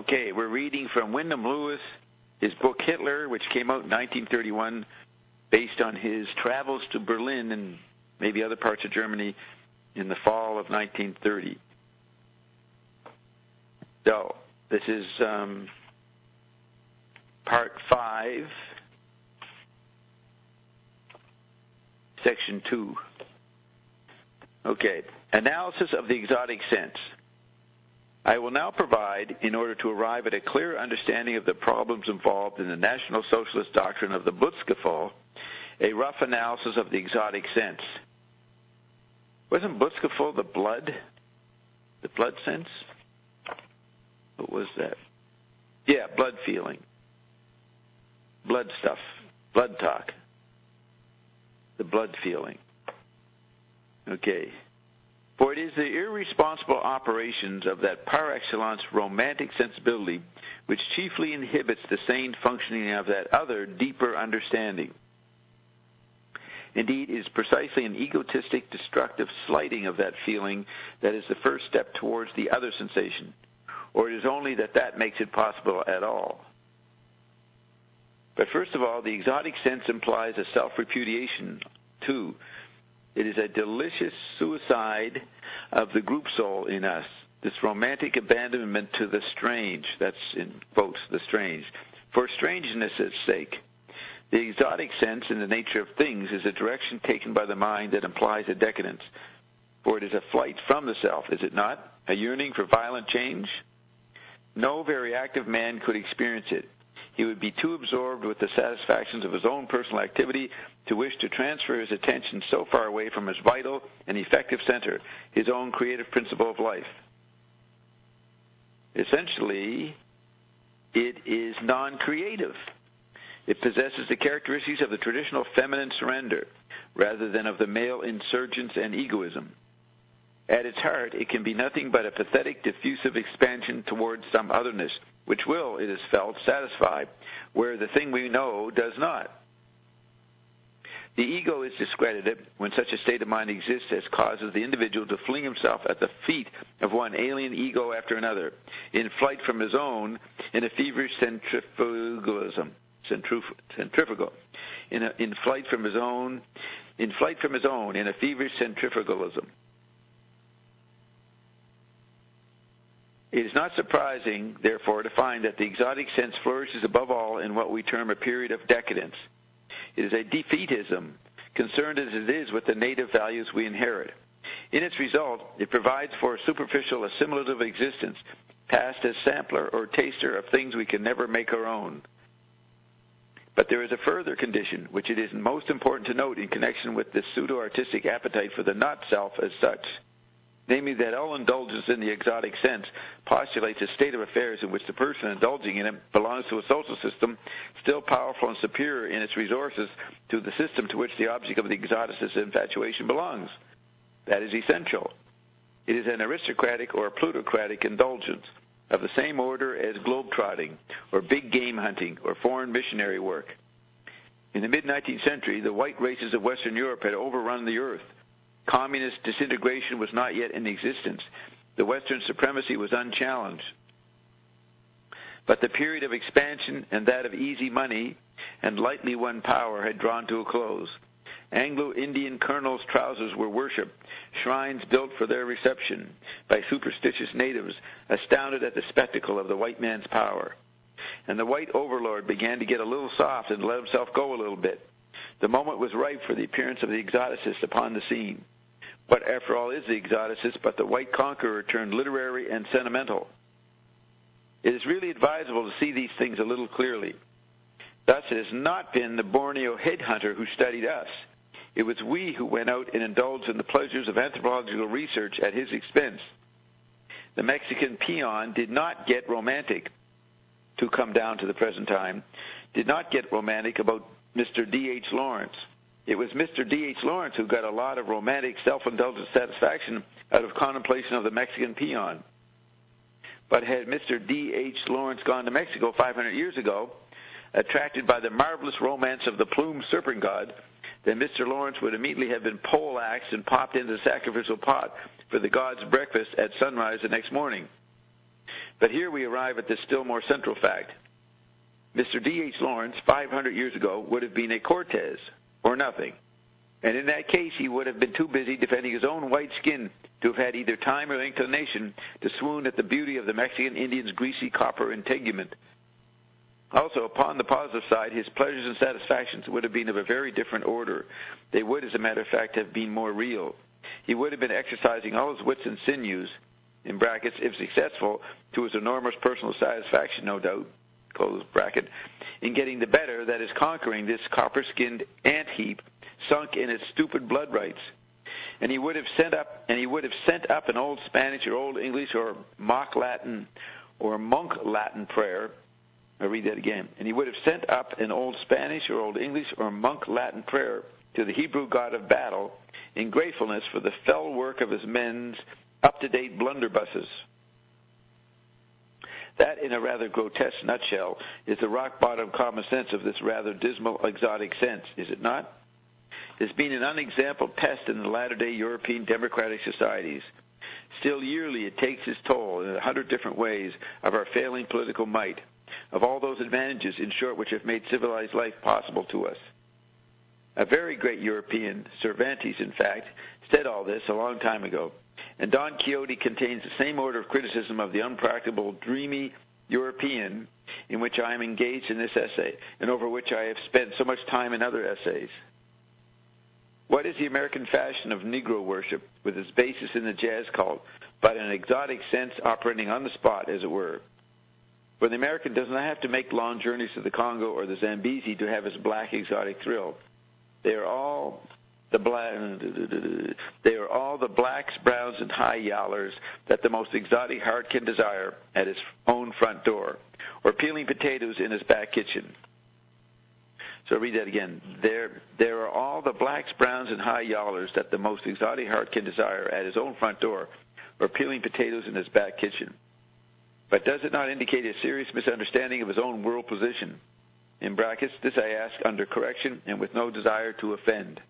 Okay, we're reading from Wyndham Lewis, his book Hitler, which came out in 1931, based on his travels to Berlin and maybe other parts of Germany in the fall of 1930. So, this is part 5, section 2. Okay, analysis of the exotic sense. I will now provide, in order to arrive at a clear understanding of the problems involved in the National Socialist doctrine of the Butzgefühl, a rough analysis of the exotic sense. Wasn't Butzgefühl the blood sense? What was that? Yeah, blood feeling. Blood stuff. Blood talk. The blood feeling. Okay. For it is the irresponsible operations of that par excellence romantic sensibility which chiefly inhibits the sane functioning of that other, deeper understanding. Indeed, it is precisely an egotistic, destructive slighting of that feeling that is the first step towards the other sensation, or it is only that makes it possible at all. But first of all, the exotic sense implies a self-repudiation, too. It is a delicious suicide of the group soul in us, this romantic abandonment to the strange, that's in quotes, the strange, for strangeness' sake. The exotic sense in the nature of things is a direction taken by the mind that implies a decadence, for it is a flight from the self, is it not? A yearning for violent change? No very active man could experience it. He would be too absorbed with the satisfactions of his own personal activity to wish to transfer his attention so far away from his vital and effective center, his own creative principle of life. Essentially, it is non-creative. It possesses the characteristics of the traditional feminine surrender, rather than of the male insurgence and egoism. At its heart, it can be nothing but a pathetic, diffusive expansion towards some otherness, which will, it is felt, satisfy, where the thing we know does not. The ego is discredited when such a state of mind exists as causes the individual to fling himself at the feet of one alien ego after another, in flight from his own, in a feverish centrifugalism. Centrifugal. In flight from his own, in a feverish centrifugalism. It is not surprising, therefore, to find that the exotic sense flourishes above all in what we term a period of decadence. It is a defeatism, concerned as it is with the native values we inherit. In its result, it provides for a superficial assimilative existence, passed as sampler or taster of things we can never make our own. But there is a further condition, which it is most important to note in connection with this pseudo-artistic appetite for the not-self as such. Namely, that all indulgence in the exotic sense postulates a state of affairs in which the person indulging in it belongs to a social system still powerful and superior in its resources to the system to which the object of the exoticist infatuation belongs. That is essential. It is an aristocratic or plutocratic indulgence of the same order as globe-trotting or big game hunting or foreign missionary work. In the mid-19th century, the white races of Western Europe had overrun the earth. Communist disintegration was not yet in existence. The Western supremacy was unchallenged. But the period of expansion and that of easy money and lightly won power had drawn to a close. Anglo-Indian colonels' trousers were worshipped, shrines built for their reception by superstitious natives astounded at the spectacle of the white man's power. And the white overlord began to get a little soft and let himself go a little bit. The moment was ripe for the appearance of the exoticist upon the scene. What, after all, is the exoticist but the white conqueror turned literary and sentimental? It is really advisable to see these things a little clearly. Thus, it has not been the Borneo headhunter who studied us. It was we who went out and indulged in the pleasures of anthropological research at his expense. The Mexican peon did not get romantic, to come down to the present time, did not get romantic about Mr. D.H. Lawrence. It was Mr. D.H. Lawrence who got a lot of romantic self-indulgent satisfaction out of contemplation of the Mexican peon. But had Mr. D.H. Lawrence gone to Mexico 500 years ago, attracted by the marvelous romance of the plumed serpent god, then Mr. Lawrence would immediately have been pole-axed and popped into the sacrificial pot for the god's breakfast at sunrise the next morning. But here we arrive at this still more central fact. Mr. D.H. Lawrence, 500 years ago, would have been a Cortez, or nothing. And in that case, he would have been too busy defending his own white skin to have had either time or inclination to swoon at the beauty of the Mexican Indian's greasy copper integument. Also, upon the positive side, his pleasures and satisfactions would have been of a very different order. They would, as a matter of fact, have been more real. He would have been exercising all his wits and sinews, in brackets, if successful, to his enormous personal satisfaction, no doubt, close bracket, in getting the better, that is, conquering this copper-skinned ant heap sunk in its stupid blood rights. And he would have sent up an old Spanish or old English or mock Latin or monk Latin prayer. I'll read that again. And he would have sent up an old Spanish or old English or monk Latin prayer to the Hebrew god of battle in gratefulness for the fell work of his men's up-to-date blunderbusses. That, in a rather grotesque nutshell, is the rock-bottom common sense of this rather dismal exotic sense, is it not? It's been an unexampled pest in the latter-day European democratic societies. Still yearly it takes its toll in 100 different ways of our failing political might, of all those advantages, in short, which have made civilized life possible to us. A very great European, Cervantes in fact, said all this a long time ago, and Don Quixote contains the same order of criticism of the unpractical, dreamy European in which I am engaged in this essay, and over which I have spent so much time in other essays. What is the American fashion of Negro worship, with its basis in the jazz cult, but an exotic sense operating on the spot, as it were? For the American does not have to make long journeys to the Congo or the Zambezi to have his black exotic thrill. They are all the blacks, browns, and high yallers that the most exotic heart can desire at his own front door, or peeling potatoes in his back kitchen. So read that again. There are all the blacks, browns, and high yallers that the most exotic heart can desire at his own front door, or peeling potatoes in his back kitchen. But does it not indicate a serious misunderstanding of his own world position? In brackets, this I ask under correction and with no desire to offend.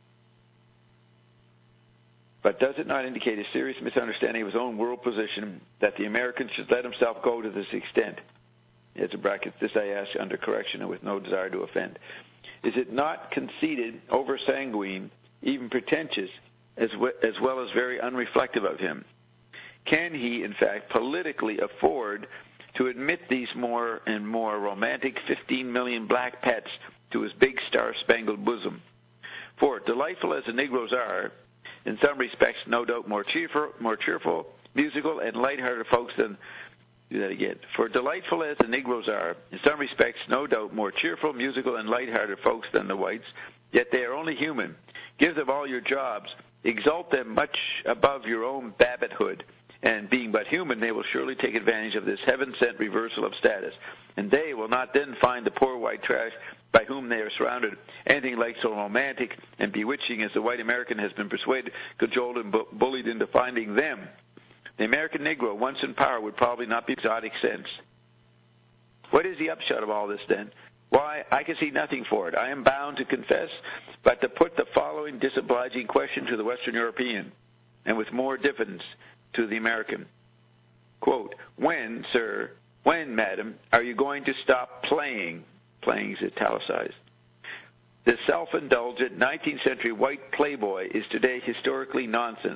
But does it not indicate a serious misunderstanding of his own world position that the American should let himself go to this extent? It's a bracket, this I ask under correction and with no desire to offend. Is it not conceited, over-sanguine, even pretentious, as well as very unreflective of him? Can he, in fact, politically afford to admit these more and more romantic 15 million black pets to his big star-spangled bosom? For, delightful as the Negroes are, in some respects, no doubt more cheerful, musical, and light-hearted folks than... Do that again. For delightful as the Negroes are, in some respects, no doubt more cheerful, musical, and light-hearted folks than the whites, yet they are only human. Give them all your jobs. Exalt them much above your own babbithood. And being but human, they will surely take advantage of this heaven-sent reversal of status. And they will not then find the poor white trash by whom they are surrounded anything like so romantic and bewitching as the white American has been persuaded, cajoled, and bullied into finding them. The American Negro, once in power, would probably not be exotic sense. What is the upshot of all this, then? Why, I can see nothing for it. I am bound to confess, but to put the following disobliging question to the Western European, and with more diffidence to the American. Quote, when, sir, when, madam, are you going to stop playing? Playing is italicized. The self-indulgent 19th century white playboy is today historically nonsense.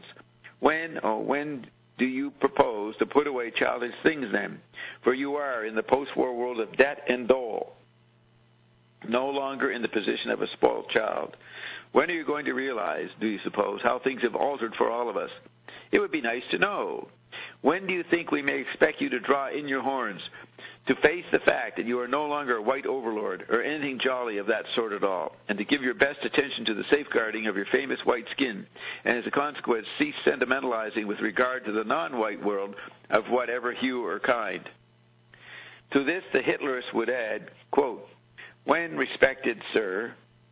When do you propose to put away childish things then? For you are in the post-war world of debt and dole, no longer in the position of a spoiled child. When are you going to realize, do you suppose, how things have altered for all of us? It would be nice to know. When do you think we may expect you to draw in your horns, to face the fact that you are no longer a white overlord or anything jolly of that sort at all, and to give your best attention to the safeguarding of your famous white skin, and as a consequence cease sentimentalizing with regard to the non-white world of whatever hue or kind? To this the Hitlerists would add, quote, when, respected sir,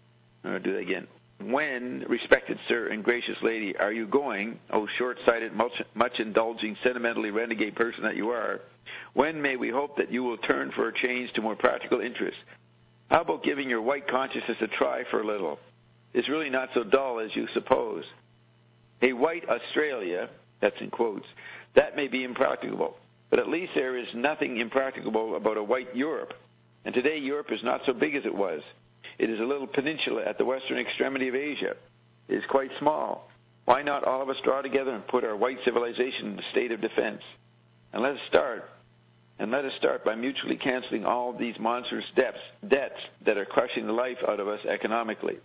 when, respected sir and gracious lady, are you going, oh short-sighted, much-indulging, sentimentally renegade person that you are, when may we hope that you will turn for a change to more practical interests? How about giving your white consciousness a try for a little? It's really not so dull as you suppose. A white Australia, that's in quotes, that may be impracticable, but at least there is nothing impracticable about a white Europe. And today Europe is not so big as it was. It is a little peninsula at the western extremity of Asia. It is quite small. Why not all of us draw together and put our white civilization in a state of defense? And let us start by mutually canceling all these monstrous debts that are crushing the life out of us economically.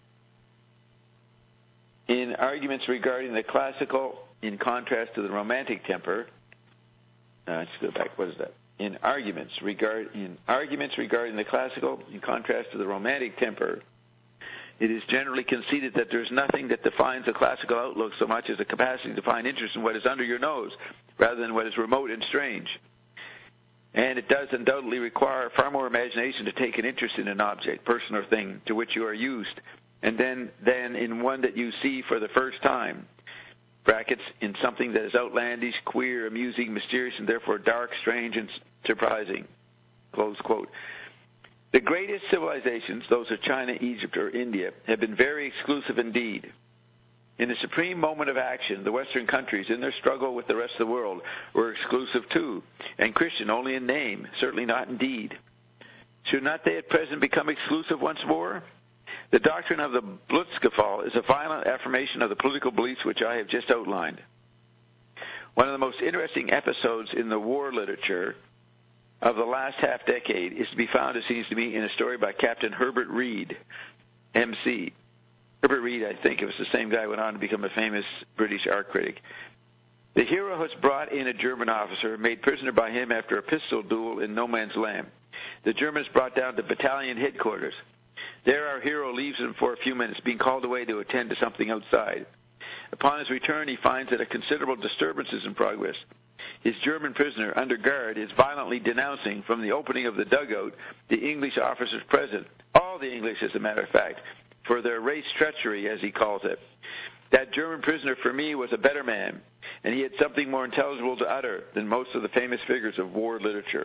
In arguments regarding the classical, in contrast to the romantic temper, let's go back. What is that? In arguments regarding the classical, in contrast to the romantic temper, it is generally conceded that there is nothing that defines a classical outlook so much as the capacity to find interest in what is under your nose, rather than what is remote and strange. And it does undoubtedly require far more imagination to take an interest in an object, person, or thing to which you are used, and then in one that you see for the first time. Brackets, in something that is outlandish, queer, amusing, mysterious, and therefore dark, strange, and surprising. Close quote. The greatest civilizations, those of China, Egypt, or India, have been very exclusive indeed. In the supreme moment of action, the Western countries, in their struggle with the rest of the world, were exclusive too, and Christian only in name, certainly not in deed. Should not they at present become exclusive once more? The doctrine of the Blutzgefall is a violent affirmation of the political beliefs which I have just outlined. One of the most interesting episodes in the war literature of the last half-decade is to be found, it seems to me, in a story by Captain Herbert Reed, M.C. Herbert Reed, I think it was the same guy who went on to become a famous British art critic. The hero has brought in a German officer, made prisoner by him after a pistol duel in no man's land. The Germans brought down to battalion headquarters. There our hero leaves him for a few minutes, being called away to attend to something outside. Upon his return, he finds that a considerable disturbance is in progress. His German prisoner, under guard, is violently denouncing from the opening of the dugout the English officers present, all the English as a matter of fact, for their race treachery, as he calls it. That German prisoner, for me, was a better man, and he had something more intelligible to utter than most of the famous figures of war literature.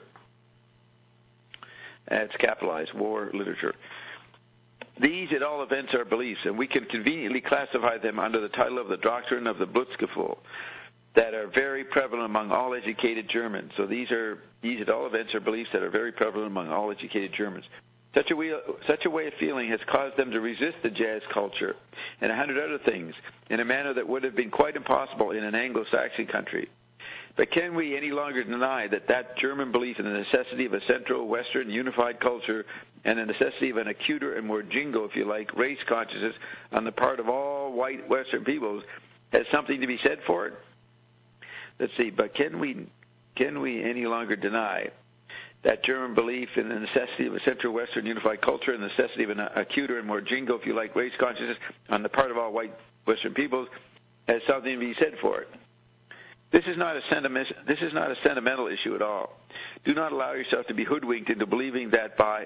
That's capitalized, war literature. These, at all events, are beliefs, and we can conveniently classify them under the title of the doctrine of the Blutzgefühl, that are very prevalent among all educated Germans. So these, at all events, are beliefs that are very prevalent among all educated Germans. Such a way of feeling has caused them to resist the jazz culture and 100 other things in a manner that would have been quite impossible in an Anglo-Saxon country. But can we any longer deny that German belief in the necessity of a Central Western unified culture and the necessity of an acuter and more jingo, if you like, race consciousness on the part of all white Western peoples has something to be said for it? Let's see, but can we any longer deny that German belief in the necessity of a Central Western unified culture and the necessity of an acuter and more jingo, if you like, race consciousness on the part of all white Western peoples has something to be said for it? This is not a sentimental issue at all. Do not allow yourself to be hoodwinked into believing that by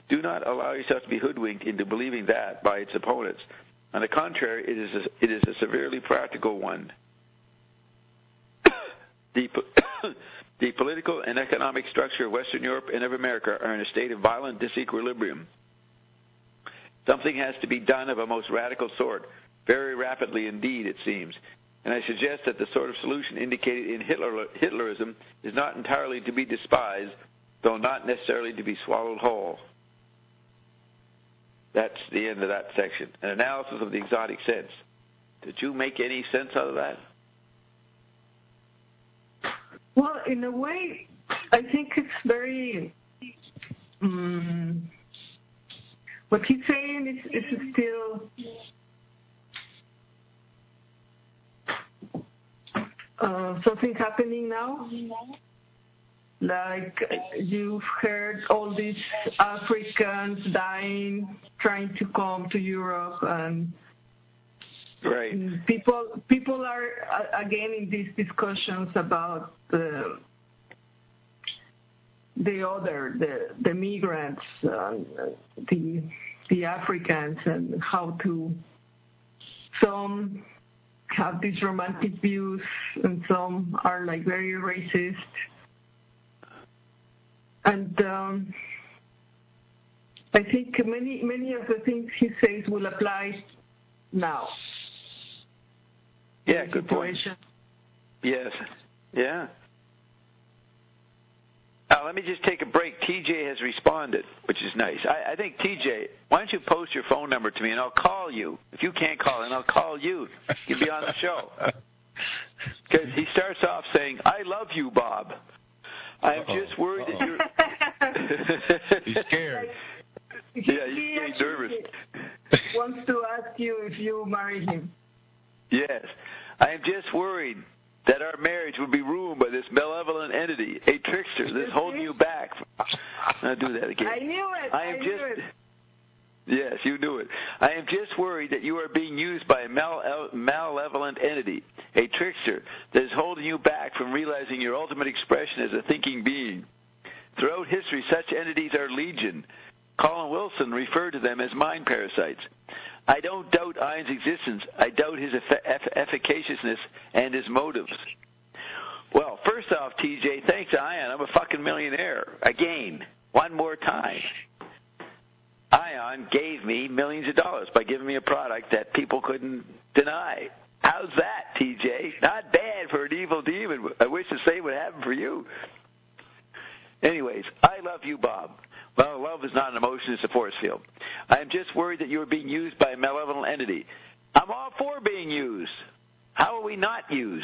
its opponents. On the contrary, it is a severely practical one. The political and economic structure of Western Europe and of America are in a state of violent disequilibrium. Something has to be done of a most radical sort, very rapidly indeed, it seems. And I suggest that the sort of solution indicated in Hitlerism is not entirely to be despised, though not necessarily to be swallowed whole. That's the end of that section. An analysis of the exotic sense. Did you make any sense out of that? Well, in a way, I think it's very... what he's saying is still... something happening now, like you've heard all these Africans dying, trying to come to Europe, and right. People are again in these discussions about the migrants, the Africans, and how to some have these romantic views, and some are like very racist. And I think many of the things he says will apply now. Yeah, good point. Yes. Yeah. let me just take a break. TJ has responded, which is nice. I think, TJ, why don't you post your phone number to me, and I'll call you. If you can't call in, I'll call you. You'll be on the show. Because he starts off saying, I love you, Bob. I'm just worried that you're... He's scared. He's getting nervous. Wants to ask you if you marry him. Yes. I am just worried that our marriage would be ruined by this malevolent entity, a trickster that's holding you back. I'll do that again. I knew it. I knew it. Yes, you knew it. I am just worried that you are being used by a malevolent entity, a trickster that is holding you back from realizing your ultimate expression as a thinking being. Throughout history, such entities are legion. Colin Wilson referred to them as mind parasites. I don't doubt Ian's existence. I doubt his efficaciousness and his motives. Well, first off, TJ, thanks, Ian. I'm a fucking millionaire. Again. One more time. Ion gave me millions of dollars by giving me a product that people couldn't deny. How's that, TJ? Not bad for an evil demon. I wish the same would happen for you. Anyways, I love you, Bob. Well, love is not an emotion, it's a force field. I am just worried that you are being used by a malevolent entity. I'm all for being used. How are we not used?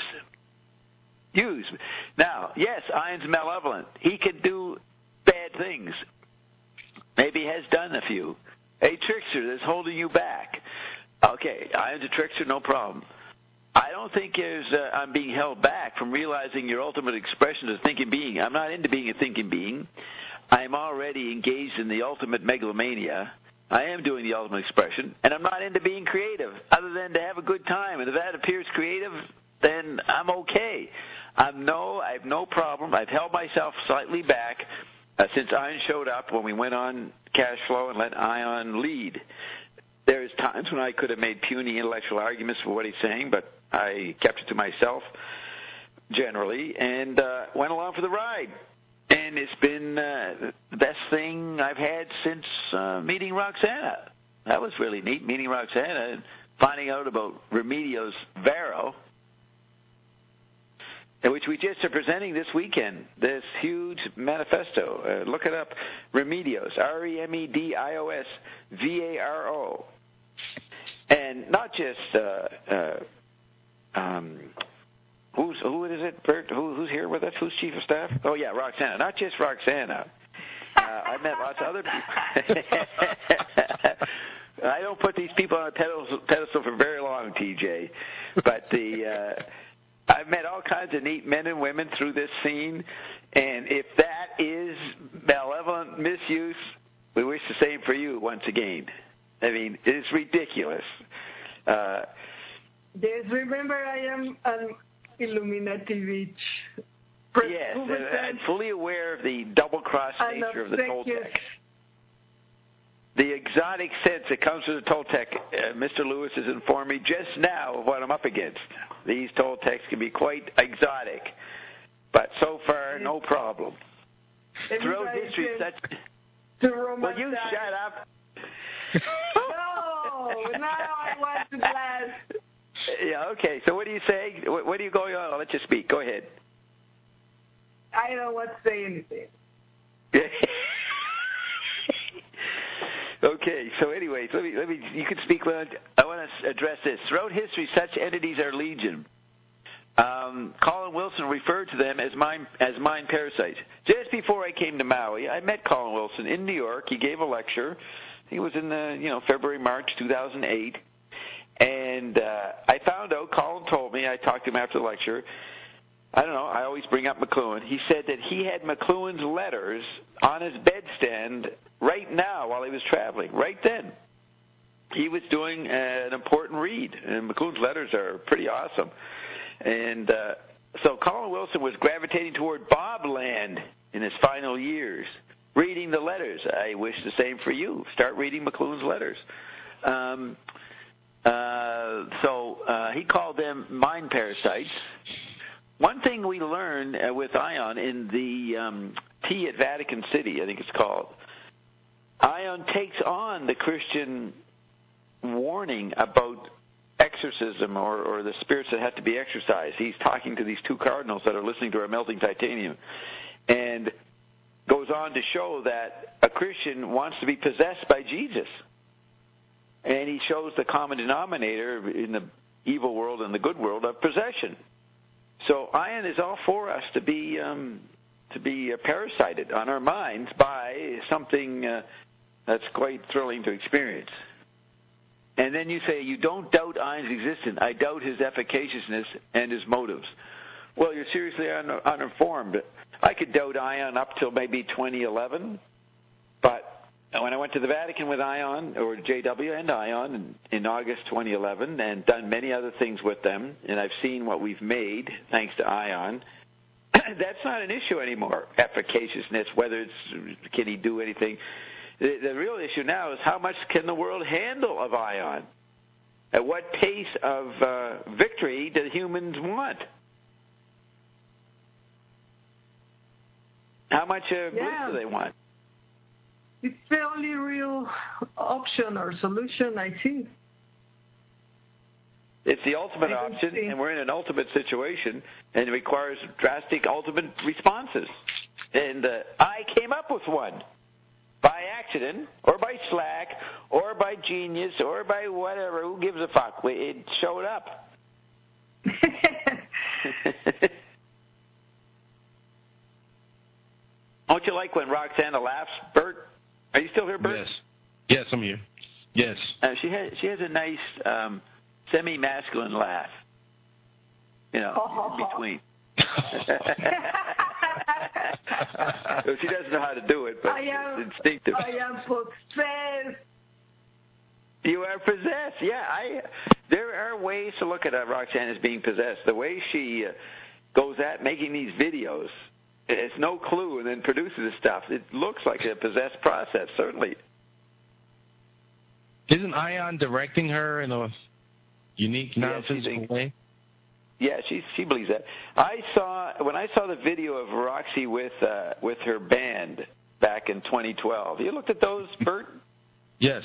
Used. Now, yes, Ian's malevolent. He can do bad things. Maybe he has done a few. A trickster that's holding you back. Okay, Ian's a trickster, no problem. I don't think I'm being held back from realizing your ultimate expression as a thinking being. I'm not into being a thinking being. I'm already engaged in the ultimate megalomania. I am doing the ultimate expression, and I'm not into being creative other than to have a good time. And if that appears creative, then I'm okay. I have no problem. I've held myself slightly back since Ian showed up when we went on cash flow and let Ian lead. There's times when I could have made puny intellectual arguments for what he's saying, but I kept it to myself generally and went along for the ride. And it's been the best thing I've had since meeting Roxana. That was really neat, meeting Roxana and finding out about Remedios Varo, which we just are presenting this weekend, this huge manifesto. Look it up, Remedios, Remedios Varo. And not just, who is it, Bert? Who's here with us? Who's Chief of Staff? Oh, yeah, Roxana. Not just Roxana. I met lots of other people. I don't put these people on a pedestal for very long, TJ. But I've met all kinds of neat men and women through this scene, and if that is malevolent misuse, we wish the same for you once again. I mean, it's ridiculous. Yes, remember I am an Illuminati witch. Yes, I'm fully aware of the double-cross nature of the Toltec. The exotic sense that comes from the Toltec, Mr. Lewis has informed me just now of what I'm up against. These Toltecs can be quite exotic, but so far, no problem. Throughout history, such... Will you shut up? No, now I want to blast. Yeah, okay, so what are you saying? What are you going on? I'll let you speak. Go ahead. I don't want to say anything. Okay, so anyways, let me. You can speak. I want to address this. Throughout history, such entities are legion. Colin Wilson referred to them as mind parasites. Just before I came to Maui, I met Colin Wilson in New York. He gave a lecture. I think it was in the February, March 2008. And I found out, Colin told me, I talked to him after the lecture, I don't know, I always bring up McLuhan. He said that he had McLuhan's letters on his bedstand right now while he was traveling, right then. He was doing an important read, and McLuhan's letters are pretty awesome. And so Colin Wilson was gravitating toward Bob Land in his final years, reading the letters. I wish the same for you. Start reading McLuhan's letters. So he called them mind parasites. One thing we learned with Ion in the tea at Vatican City, I think it's called, Ion takes on the Christian warning about exorcism or the spirits that have to be exorcised. He's talking to these two cardinals that are listening to our Melting Titanium. And goes on to show that a Christian wants to be possessed by Jesus. And he shows the common denominator in the evil world and the good world of possession. So Ion is all for us to be parasited on our minds by something that's quite thrilling to experience. And then you say, you don't doubt Ion's existence. I doubt his efficaciousness and his motives. Well, you're seriously uninformed. I could doubt Ion up till maybe 2011, but when I went to the Vatican with Ion, or JW and Ion, in August 2011, and done many other things with them, and I've seen what we've made thanks to Ion, that's not an issue anymore, efficaciousness, whether it's, can he do anything. The real issue now is how much can the world handle of Ion? At what pace of victory do humans want? How much bliss do they want? It's the only real option or solution I see. It's the ultimate option, and we're in an ultimate situation, and it requires drastic ultimate responses. And I came up with one. By accident, or by slack, or by genius, or by whatever. Who gives a fuck? It showed up. Don't you like when Roxana laughs, Bert? Are you still here, Bert? Yes. Yes, I'm here. Yes. She has a nice semi-masculine laugh. You know, in between. She doesn't know how to do it, but it's instinctive. I am possessed. You are possessed. Yeah, there are ways to look at Roxanne as being possessed. The way she goes at making these videos, it's no clue, and then produces this stuff. It looks like a possessed process, certainly. Isn't Ion directing her in a unique, non-physical way? Yeah, she believes that. When I saw the video of Roxy with her band back in 2012. You looked at those, Bert? Yes.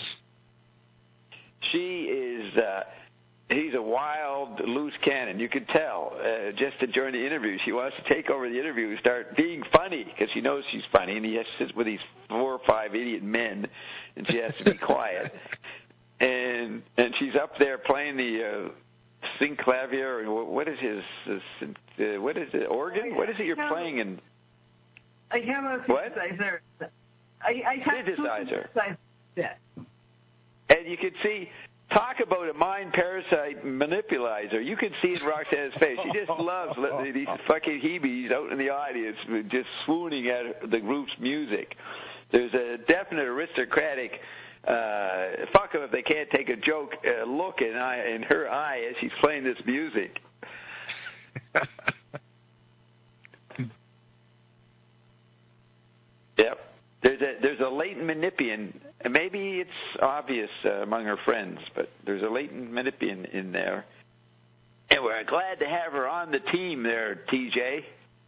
She is. He's a wild, loose cannon. You could tell just during the interview. She wants to take over the interview and start being funny because she knows she's funny, and he has to sit with these 4 or 5 idiot men, and she has to be quiet. And she's up there playing the synclavier, or what is what is it, organ? What is it you're playing in? I have a synthesizer. I have synthesizer. Yeah. And you can see, talk about a mind parasite manipulizer. You can see in Roxanne's face. She just loves these fucking heebies out in the audience just swooning at the group's music. There's a definite aristocratic fuck them if they can't take a joke look in her eye as she's playing this music. Yep. There's a latent Manipian. Maybe it's obvious among her friends, but there's a latent Manipian in there. And we're glad to have her on the team there, TJ.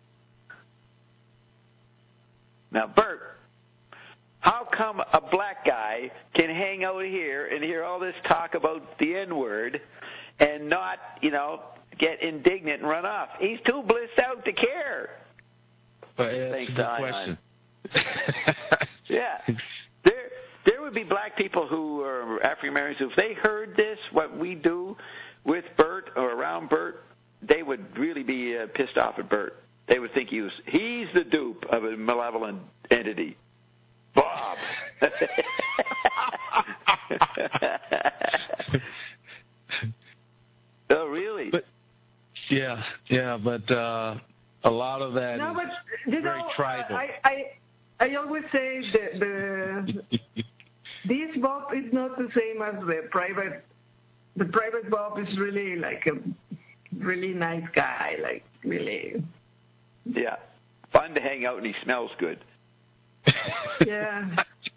Now, Bert, how come a black guy can hang out here and hear all this talk about the N-word and not, get indignant and run off? He's too blissed out to care. Thanks to Ion. Yeah. There would be black people who are African Americans who, if they heard this, what we do with Bert or around Bert, they would really be pissed off at Bert. They would think he's the dupe of a malevolent entity. Bob. Oh, really? But a lot of that is very tribal. I always say this Bob is not the same as the private. The private Bob is really like a really nice guy, like really. Yeah, fun to hang out, and he smells good. Yeah.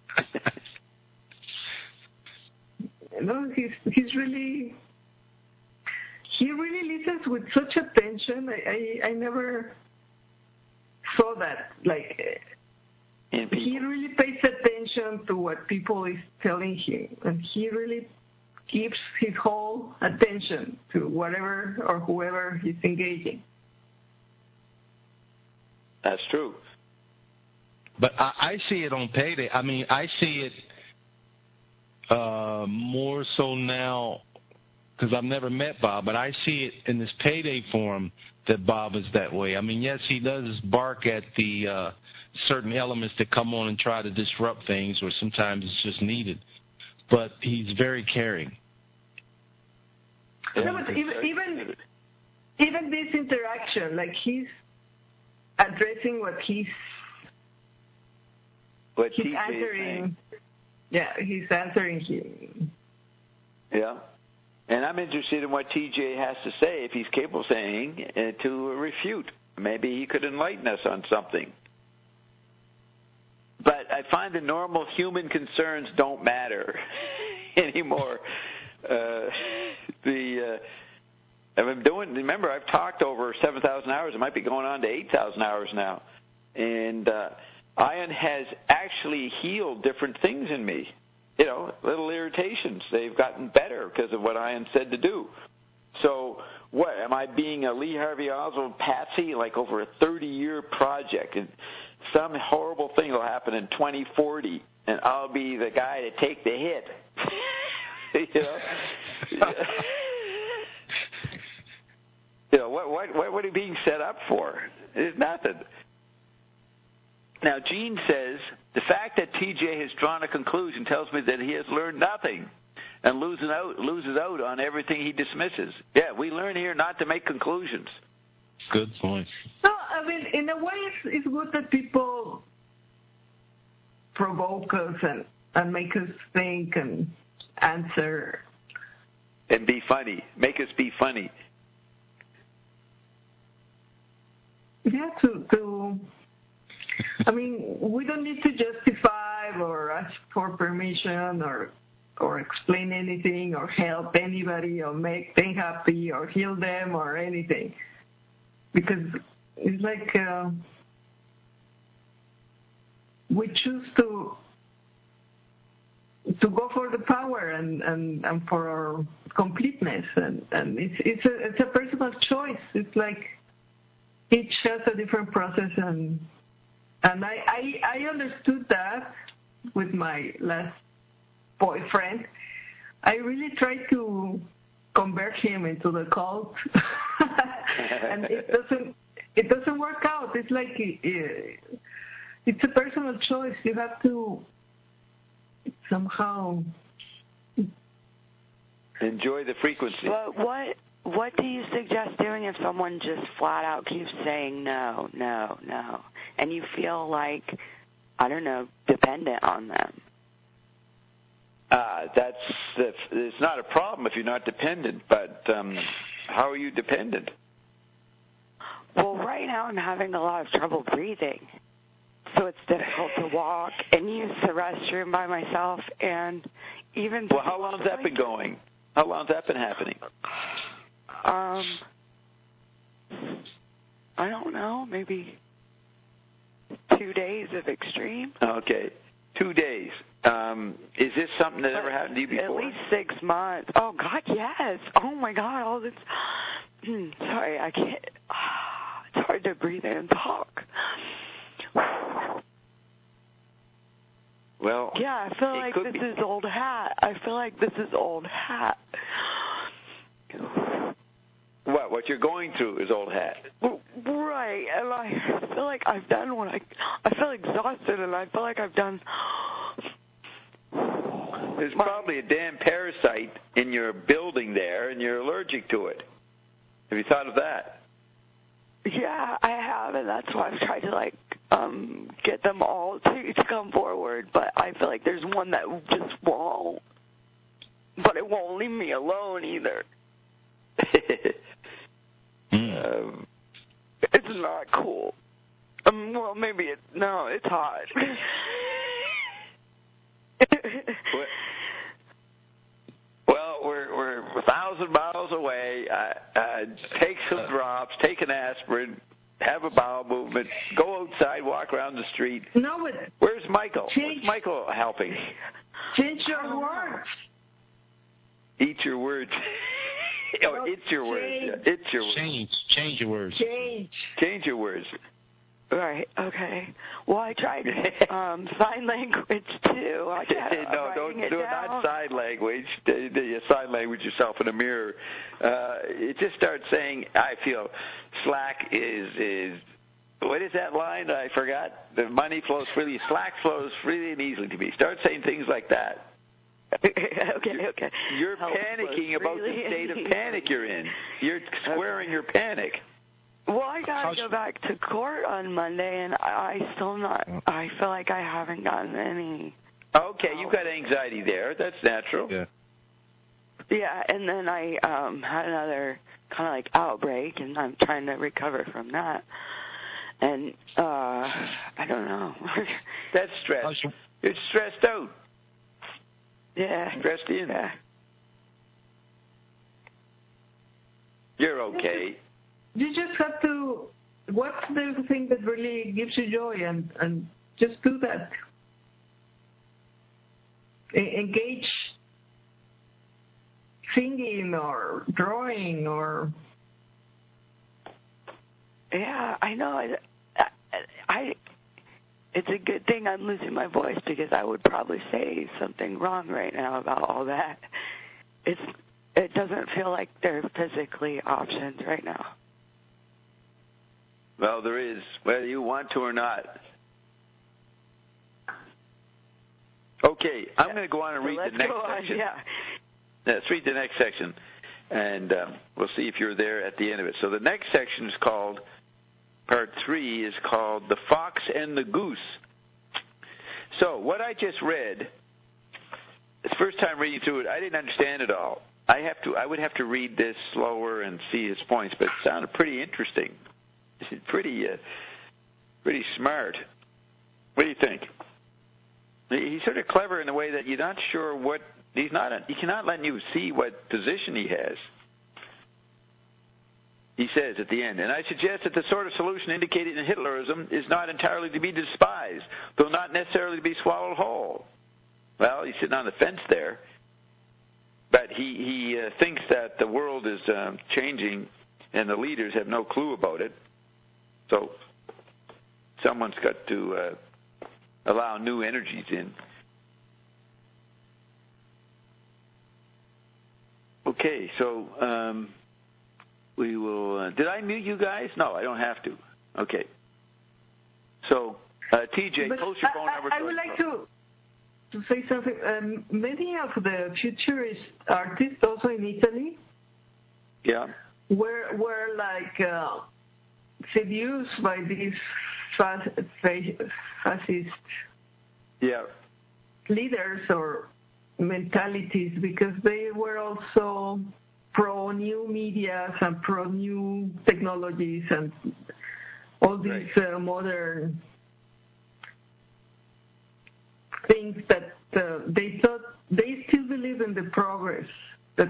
No, he's really. He really listens with such attention. I never saw that. Like, he really pays attention to what people is telling him, and he really gives his whole attention to whatever or whoever he's engaging. That's true. But I see it on payday. I mean, I see it more so now because I've never met Bob, but I see it in this payday forum that Bob is that way. I mean, yes, he does bark at the certain elements that come on and try to disrupt things, or sometimes it's just needed. But he's very caring. No, but even this interaction, like he's addressing what he's answering. Yeah, he's answering him. Yeah. And I'm interested in what TJ has to say, if he's capable of saying, to refute. Maybe he could enlighten us on something. But I find the normal human concerns don't matter anymore. Remember, I've talked over 7,000 hours. It might be going on to 8,000 hours now. And Ion has actually healed different things in me. You know, little irritations. They've gotten better because of what Ion said to do. So what, am I being a Lee Harvey Oswald patsy, like over a 30-year project, and some horrible thing will happen in 2040, and I'll be the guy to take the hit? You know? What are you being set up for? It's nothing. Now, Gene says, the fact that TJ has drawn a conclusion tells me that he has learned nothing and loses out on everything he dismisses. Yeah, we learn here not to make conclusions. Good point. No, I mean, in a way, it's good that people provoke us and make us think and answer. And be funny. Make us be funny. Yeah, I mean, we don't need to justify or ask for permission or explain anything or help anybody or make them happy or heal them or anything. Because it's like we choose to go for the power and for our completeness, and it's a personal choice. It's like each has a different process, and I understood that with my last boyfriend. I really tried to convert him into the cult, and it doesn't work out. It's like it's a personal choice. You have to somehow enjoy the frequency. Well, what do you suggest doing if someone just flat out keeps saying no, no, no, and you feel like, I don't know, dependent on them? It's not a problem if you're not dependent, but how are you dependent? Well, right now I'm having a lot of trouble breathing, so it's difficult to walk and use the restroom by myself, and even... Well, how long has that been going? How long has that been happening? I don't know, maybe 2 days of extreme. Okay, 2 days. Is this something that ever happened to you before? At least 6 months. Oh, God, yes. Oh, my God, all this... Sorry, I can't... It's hard to breathe and talk. Well, yeah, I feel like this is old hat. What you're going through is old hat. Right, and I feel like I've done what I feel exhausted, and I feel like I've done... There's probably a damn parasite in your building there, and you're allergic to it. Have you thought of that? Yeah, I have, and that's why I've tried to, get them all to come forward, but I feel like there's one that just won't. But it won't leave me alone either. It's not cool. Well, maybe it's hot. Well, we're 1,000 miles away. Take some drops, take an aspirin, have a bowel movement, go outside, walk around the street. No, but where's Michael? Where's Michael helping? Change your words. Eat your words. Oh, it's your words. Yeah, it's your words. Change your words. Change your words. Right. Okay. Well, I tried sign language too. No, don't do it. Not sign language. You sign language yourself in a mirror. It just starts saying, "I feel Slack is." What is that line? I forgot. The money flows freely. Slack flows freely and easily to me. Start saying things like that. Okay. You're panicking about the state of panic you're in. You're squaring your panic. Well, I gotta go back to court on Monday, and I feel like I haven't gotten any. Okay, you've got anxiety there. That's natural. Yeah. Yeah, and then I had another kind of like outbreak, and I'm trying to recover from that. And I don't know. That's stress. You're stressed out. Yeah. Stressed in. Yeah. You're okay. You just have to, what's the thing that really gives you joy, and just do that. Engage singing or drawing or... Yeah, I know. It's a good thing I'm losing my voice, because I would probably say something wrong right now about all that. It doesn't feel like there are physically options right now. Well, there is, whether you want to or not. Okay, I'm going to go on and read the next section. Yeah. Let's read the next section, and we'll see if you're there at the end of it. So the next section is called, Part 3 is called The Fox and the Goose. So what I just read, it's the first time reading through it, I didn't understand it all. I would have to read this slower and see his points, but it sounded pretty interesting. Pretty smart. What do you think? He's sort of clever in a way that you're not sure what he cannot let you see what position he has. He says at the end, and I suggest that the sort of solution indicated in Hitlerism is not entirely to be despised, though not necessarily to be swallowed whole. Well, he's sitting on the fence there, but he thinks that the world is changing and the leaders have no clue about it. So someone's got to allow new energies in. Okay, so we will... did I mute you guys? No, I don't have to. Okay. So, TJ, post your phone number. I would like to say something. Many of the futurist artists, also in Italy, were like seduced by these fascist leaders or mentalities, because they were also pro-new media and pro-new technologies and all these modern things that they thought, they still believe in the progress, that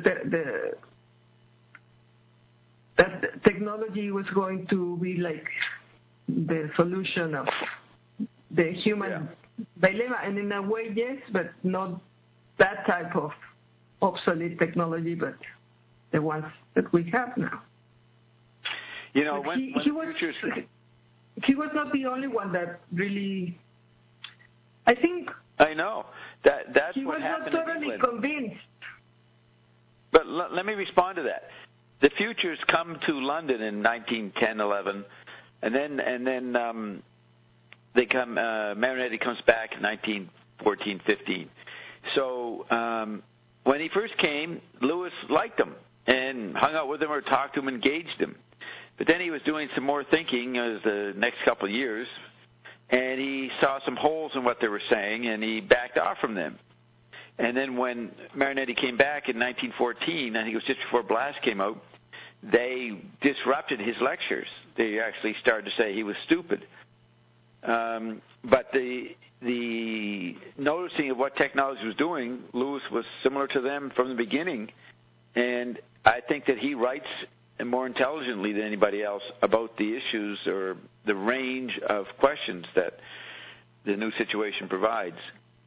that technology was going to be like the solution of the human dilemma. And in a way, yes, but not that type of obsolete technology, but the ones that we have now. You know, he was not the only one that really... I think... I know. That's what happened. He was not totally convinced. But let me respond to that. The futures come to London in 1910-11, and then they come. Marinetti comes back in 1914-15. So when he first came, Lewis liked him and hung out with him or talked to him, engaged him. But then he was doing some more thinking as the next couple of years, and he saw some holes in what they were saying, and he backed off from them. And then when Marinetti came back in 1914, I think it was just before Blast came out, they disrupted his lectures. They actually started to say he was stupid. But the noticing of what technology was doing, Lewis was similar to them from the beginning, and I think that he writes more intelligently than anybody else about the issues or the range of questions that the new situation provides.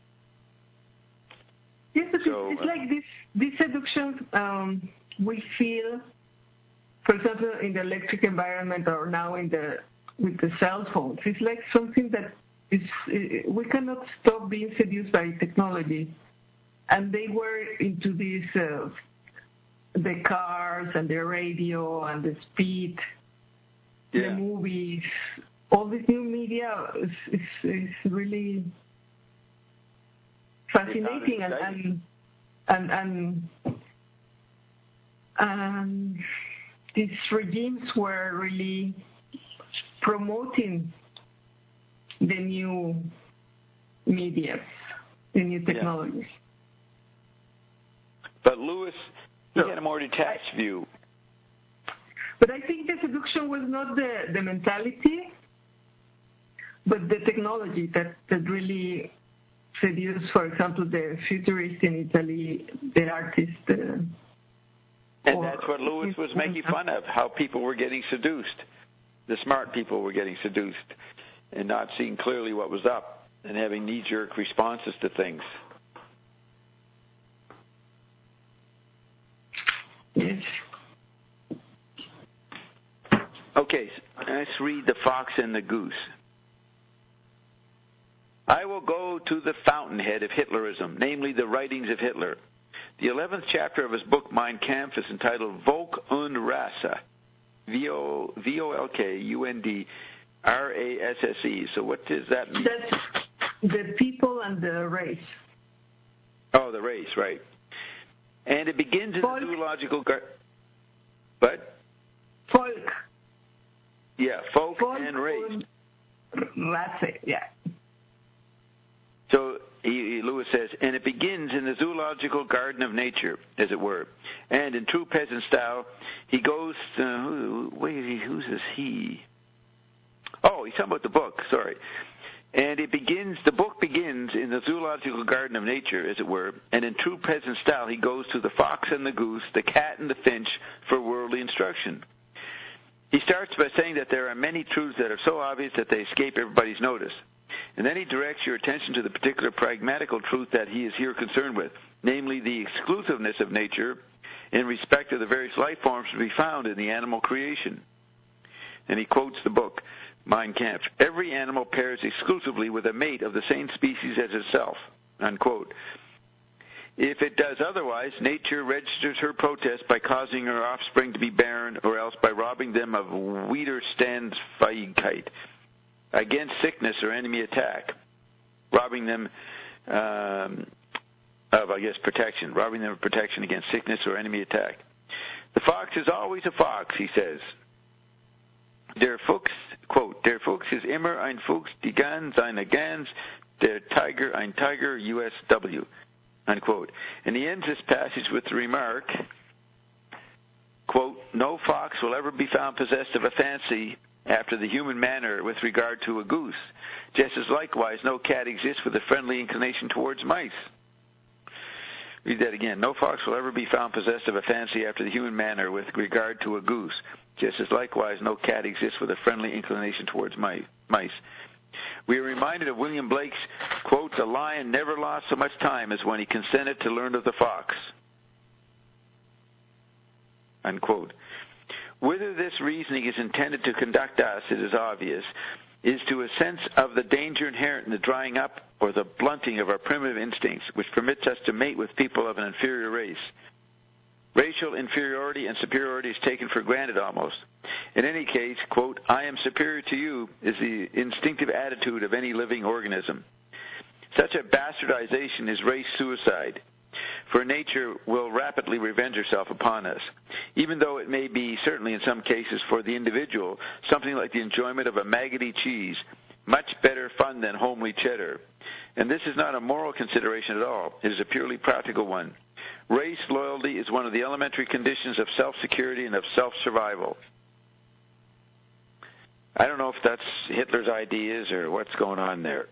Yes, but it's like this seduction we feel, for example, in the electric environment or now in the with the cell phones. It's like something that we cannot stop being seduced by technology. And they were into this, the cars and the radio and the speed, the movies, all this new media is really fascinating, and these regimes were really promoting the new media, the new technologies. But Lewis, he had a more detached view. But I think the seduction was not the mentality, but the technology that really seduced, for example, the futurist in Italy, the artist. And that's what Lewis was making fun of, how people were getting seduced. The smart people were getting seduced and not seeing clearly what was up and having knee-jerk responses to things. Yes. Okay, let's read The Fox and the Goose. I will go to the fountainhead of Hitlerism, namely the writings of Hitler. The 11th chapter of his book Mein Kampf is entitled Volk und Rasse, V-O-L-K-U-N-D-R-A-S-S-E. So what does that mean? That's the people and the race. Oh, the race, right. And it begins in the zoological garden. What? Folk. Yeah, folk and race. Rasse, yeah. So Lewis says, and it begins in the zoological garden of nature, as it were. And in true peasant style, he goes to, who's this he? Oh, he's talking about the book, sorry. And the book begins in the zoological garden of nature, as it were, and in true peasant style, he goes to the fox and the goose, the cat and the finch for worldly instruction. He starts by saying that there are many truths that are so obvious that they escape everybody's notice. And then he directs your attention to the particular pragmatical truth that he is here concerned with, namely the exclusiveness of nature in respect of the various life forms to be found in the animal creation. And he quotes the book, Mein Kampf. Every animal pairs exclusively with a mate of the same species as itself, unquote. If it does otherwise, nature registers her protest by causing her offspring to be barren or else by robbing them of Widerstandsfähigkeit, against sickness or enemy attack, robbing them protection, robbing them of protection against sickness or enemy attack. The fox is always a fox, he says. Der Fuchs, quote, der Fuchs ist immer ein Fuchs, die Gans eine Gans, der Tiger ein Tiger, USW, unquote. And he ends this passage with the remark, quote, no fox will ever be found possessed of a fancy after the human manner with regard to a goose, just as likewise no cat exists with a friendly inclination towards mice. Read that again. No fox will ever be found possessed of a fancy after the human manner with regard to a goose, just as likewise no cat exists with a friendly inclination towards mice. We are reminded of William Blake's, quote, the lion never lost so much time as when he consented to learn of the fox, unquote. Whether this reasoning is intended to conduct us, it is obvious, is to a sense of the danger inherent in the drying up or the blunting of our primitive instincts, which permits us to mate with people of an inferior race. Racial inferiority and superiority is taken for granted almost. In any case, quote, I am superior to you is the instinctive attitude of any living organism. Such a bastardization is race suicide, for nature will rapidly revenge herself upon us, even though it may be, certainly in some cases for the individual, something like the enjoyment of a maggoty cheese, much better fun than homely cheddar. And this is not a moral consideration at all. It is a purely practical one. Race loyalty is one of the elementary conditions of self-security and of self-survival. I don't know if that's Hitler's ideas or what's going on there.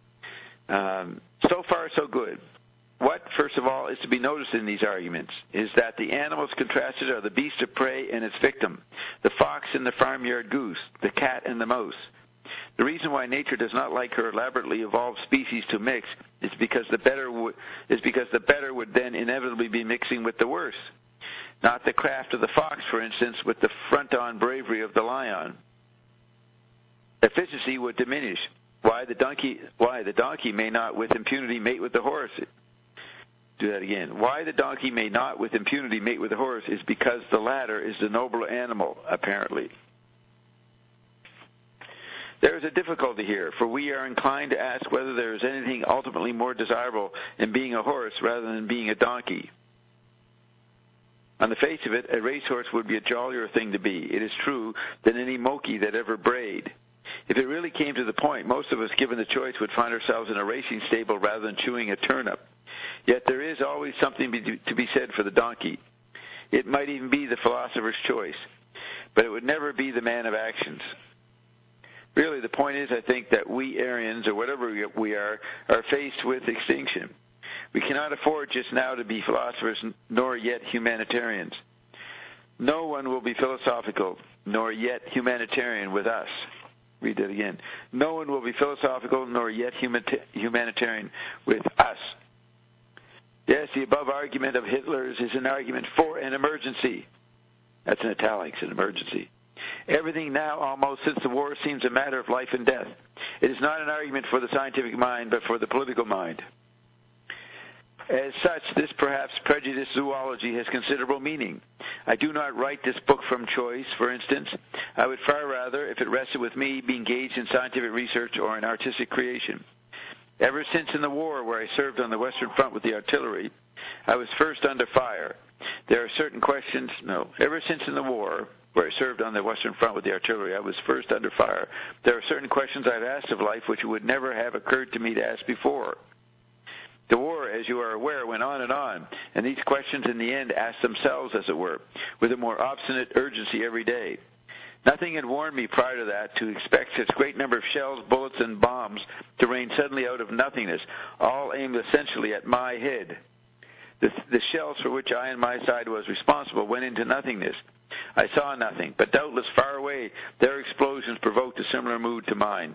So far, so good. What, first of all, is to be noticed in these arguments is that the animals contrasted are the beast of prey and its victim, the fox and the farmyard goose, the cat and the mouse. The reason why nature does not like her elaborately evolved species to mix is because the better would then inevitably be mixing with the worse. Not the craft of the fox, for instance, with the front-on bravery of the lion. efficiency would diminish. Why the donkey may not with impunity mate with the horse. Do that again. Why the donkey may not with impunity mate with the horse is because the latter is the nobler animal, apparently. There is a difficulty here, for we are inclined to ask whether there is anything ultimately more desirable in being a horse rather than being a donkey. On the face of it, a racehorse would be a jollier thing to be, it is true, than any monkey that ever brayed. If it really came to the point, most of us, given the choice, would find ourselves in a racing stable rather than chewing a turnip. Yet there is always something to be said for the donkey. It might even be the philosopher's choice, but it would never be the man of actions. Really, the point is, I think, that we Aryans, or whatever we are faced with extinction. We cannot afford just now to be philosophers, nor yet humanitarians. No one will be philosophical, nor yet humanitarian with us. Read that again. No one will be philosophical, nor yet humanitarian with us. Yes, the above argument of Hitler's is an argument for an emergency. That's in italics, an emergency. Everything now, almost since the war, seems a matter of life and death. It is not an argument for the scientific mind, but for the political mind. As such, this perhaps prejudiced zoology has considerable meaning. I do not write this book from choice, for instance. I would far rather, if it rested with me, be engaged in scientific research or in artistic creation. Ever since in the war, where I served on the Western Front with the artillery, I was first under fire. There are certain questions, ever since in the war, where I served on the Western Front with the artillery, I was first under fire. There are certain questions I've asked of life which would never have occurred to me to ask before. The war, as you are aware, went on, and these questions in the end asked themselves, as it were, with a more obstinate urgency every day. Nothing had warned me prior to that to expect such great number of shells, bullets, and bombs to rain suddenly out of nothingness, all aimed essentially at my head. The shells for which I and my side was responsible went into nothingness. I saw nothing, but doubtless far away their explosions provoked a similar mood to mine.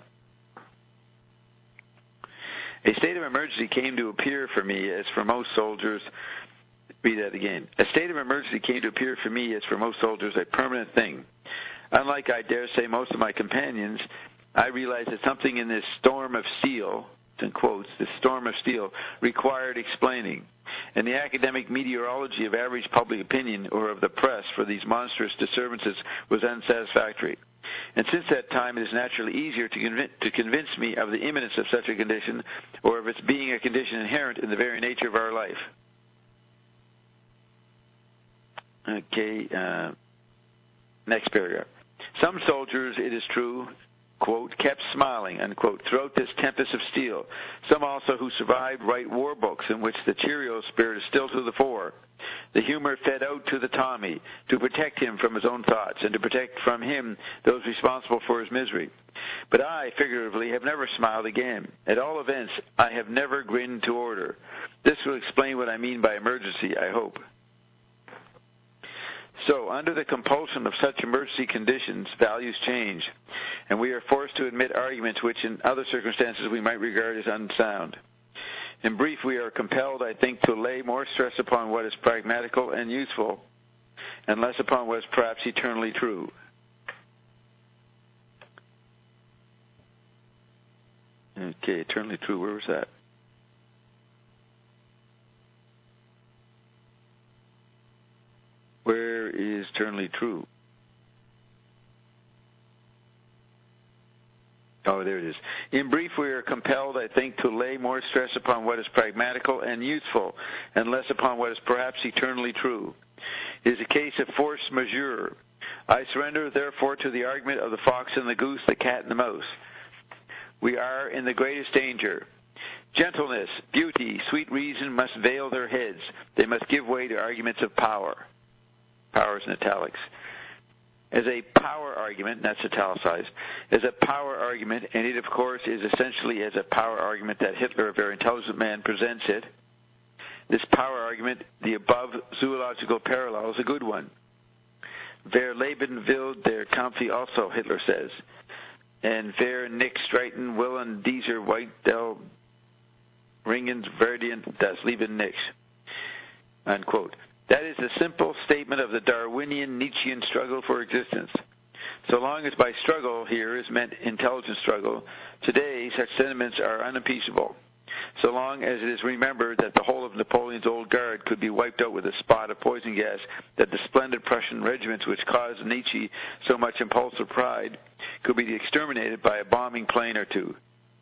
A state of emergency came to appear for me as for most soldiers. Read that again. A state of emergency came to appear for me as for most soldiers a permanent thing. Unlike, I dare say, most of my companions, I realized that something in this storm of steel, in quotes, this storm of steel, required explaining. And the academic meteorology of average public opinion or of the press for these monstrous disturbances was unsatisfactory. And since that time, it is naturally easier to convince me of the imminence of such a condition, or of its being a condition inherent in the very nature of our life. Okay, next paragraph. Some soldiers, it is true, quote, kept smiling, unquote, throughout this tempest of steel. Some also who survived write war books in which the Cheerio spirit is still to the fore. The humor fed out to the Tommy to protect him from his own thoughts and to protect from him those responsible for his misery. But I, figuratively, have never smiled again. At all events, I have never grinned to order. This will explain what I mean by emergency, I hope. So, under the compulsion of such emergency conditions, values change, and we are forced to admit arguments which in other circumstances we might regard as unsound. In brief, we are compelled, I think, to lay more stress upon what is pragmatical and useful, and less upon what is perhaps eternally true. Okay, eternally true, where was that? Where is eternally true? Oh, there it is. In brief, we are compelled, I think, to lay more stress upon what is pragmatical and useful, and less upon what is perhaps eternally true. It is a case of force majeure. I surrender, therefore, to the argument of the fox and the goose, the cat and the mouse. We are in the greatest danger. Gentleness, beauty, sweet reason must veil their heads. They must give way to arguments of power. Power is in italics. As a power argument, that's italicized, as a power argument, and it, of course, is essentially as a power argument that Hitler, a very intelligent man, presents it. This power argument, the above zoological parallel, is a good one. Wer Leben will, der Kampf also, Hitler says. And wer nicht streiten willen, dieser Whitedel ringen verdient das Leben nicht. Unquote. That is a simple statement of the Darwinian Nietzschean struggle for existence. So long as by struggle here is meant intelligent struggle, today such sentiments are unimpeachable. So long as it is remembered that the whole of Napoleon's old guard could be wiped out with a spot of poison gas, that the splendid Prussian regiments which caused Nietzsche so much impulsive pride could be exterminated by a bombing plane or two.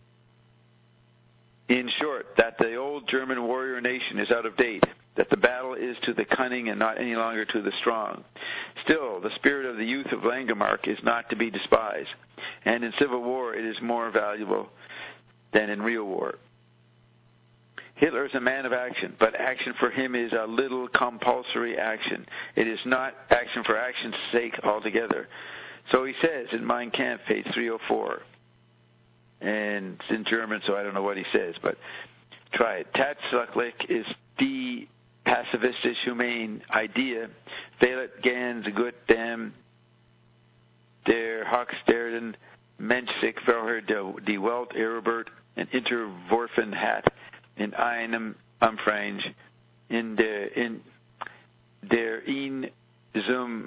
In short, that the old German warrior nation is out of date, that the battle is to the cunning and not any longer to the strong. Still, the spirit of the youth of Langemarck is not to be despised, and in civil war it is more valuable than in real war. Hitler is a man of action, but action for him is a little compulsory action. It is not action for action's sake altogether. So he says in Mein Kampf, page 304, and it's in German, so I don't know what he says, but try it. Tatsächlich ist die pacifistisch humane Idee, fehlt ganz gut dem der höchsten menschlich vorher die Welt erobert und entworfen hat in einem Umfang in der ihn zum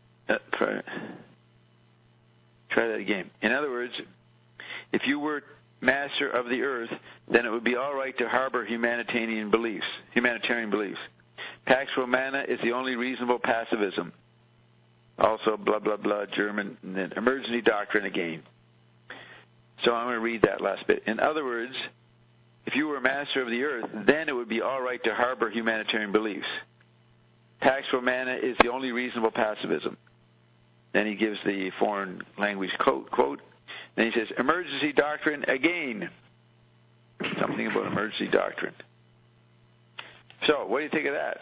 try that again. In other words, if you were master of the earth, then it would be all right to harbor humanitarian beliefs. Pax Romana is the only reasonable pacifism. Also, blah, blah, blah, German, and then emergency doctrine again. So I'm going to read that last bit. In other words, if you were master of the earth, then it would be all right to harbor humanitarian beliefs. Pax Romana is the only reasonable pacifism. Then he gives the foreign language quote. Then he says, emergency doctrine again. Something about emergency doctrine. So, what do you think of that?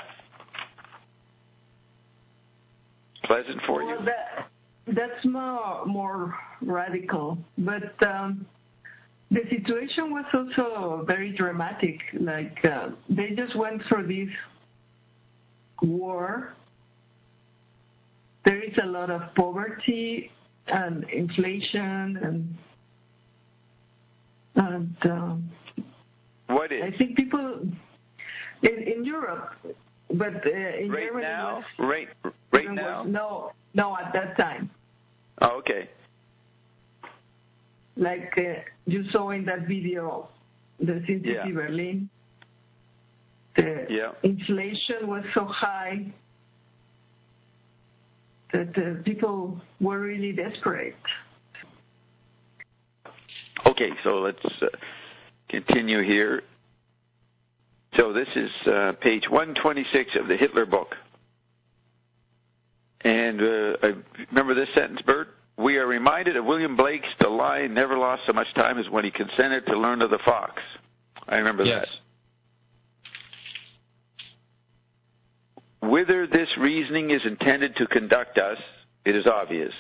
Pleasant for you? That's more radical. But the situation was also very dramatic. Like, they just went through this war. There is a lot of poverty and inflation and what is? I think people in Europe, but in right Germany now, was, right now. No, at that time. Oh, okay. Like you saw in that video, the CCC Berlin. The inflation was so high that people were really desperate. Okay, so let's continue here. So this is page 126 of the Hitler book. And I remember this sentence, Bert? We are reminded of William Blake's "The lion never lost so much time as when he consented to learn of the fox." I remember that. Whither this reasoning is intended to conduct us, it is obvious,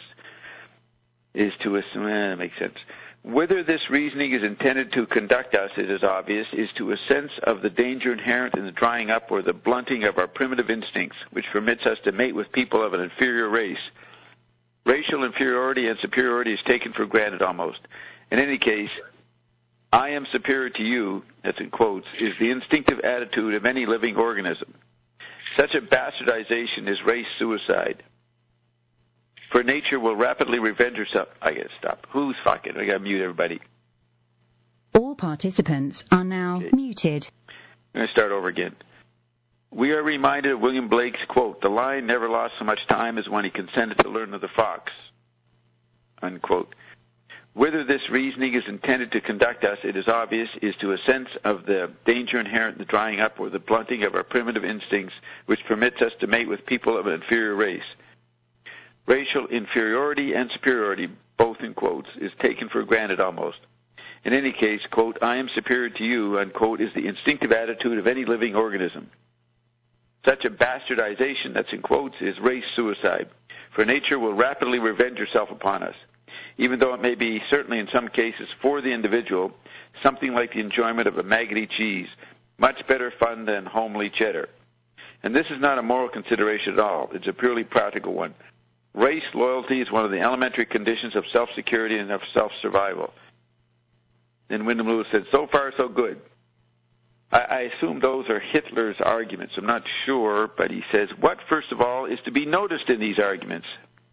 that makes sense. Whither this reasoning is intended to conduct us, it is obvious, is to a sense of the danger inherent in the drying up or the blunting of our primitive instincts, which permits us to mate with people of an inferior race. Racial inferiority and superiority is taken for granted almost. In any case, I am superior to you, that's in quotes, is the instinctive attitude of any living organism. Such a bastardization is race suicide. For nature will rapidly revenge herself. I gotta stop. Who's fucking? I gotta mute everybody. All participants are now muted. I'm gonna start over again. We are reminded of William Blake's quote, "The lion never lost so much time as when he consented to learn of the fox," unquote. Whither this reasoning is intended to conduct us, it is obvious, is to a sense of the danger inherent in the drying up or the blunting of our primitive instincts, which permits us to mate with people of an inferior race. Racial inferiority and superiority, both in quotes, is taken for granted almost. In any case, quote, I am superior to you, unquote, is the instinctive attitude of any living organism. Such a bastardization, that's in quotes, is race suicide, for nature will rapidly revenge herself upon us. Even though it may be, certainly in some cases, for the individual, something like the enjoyment of a maggoty cheese, much better fun than homely cheddar. And this is not a moral consideration at all. It's a purely practical one. Race loyalty is one of the elementary conditions of self-security and of self-survival. And Wyndham Lewis said, so far so good. I assume those are Hitler's arguments. I'm not sure, but he says, what, first of all, is to be noticed in these arguments?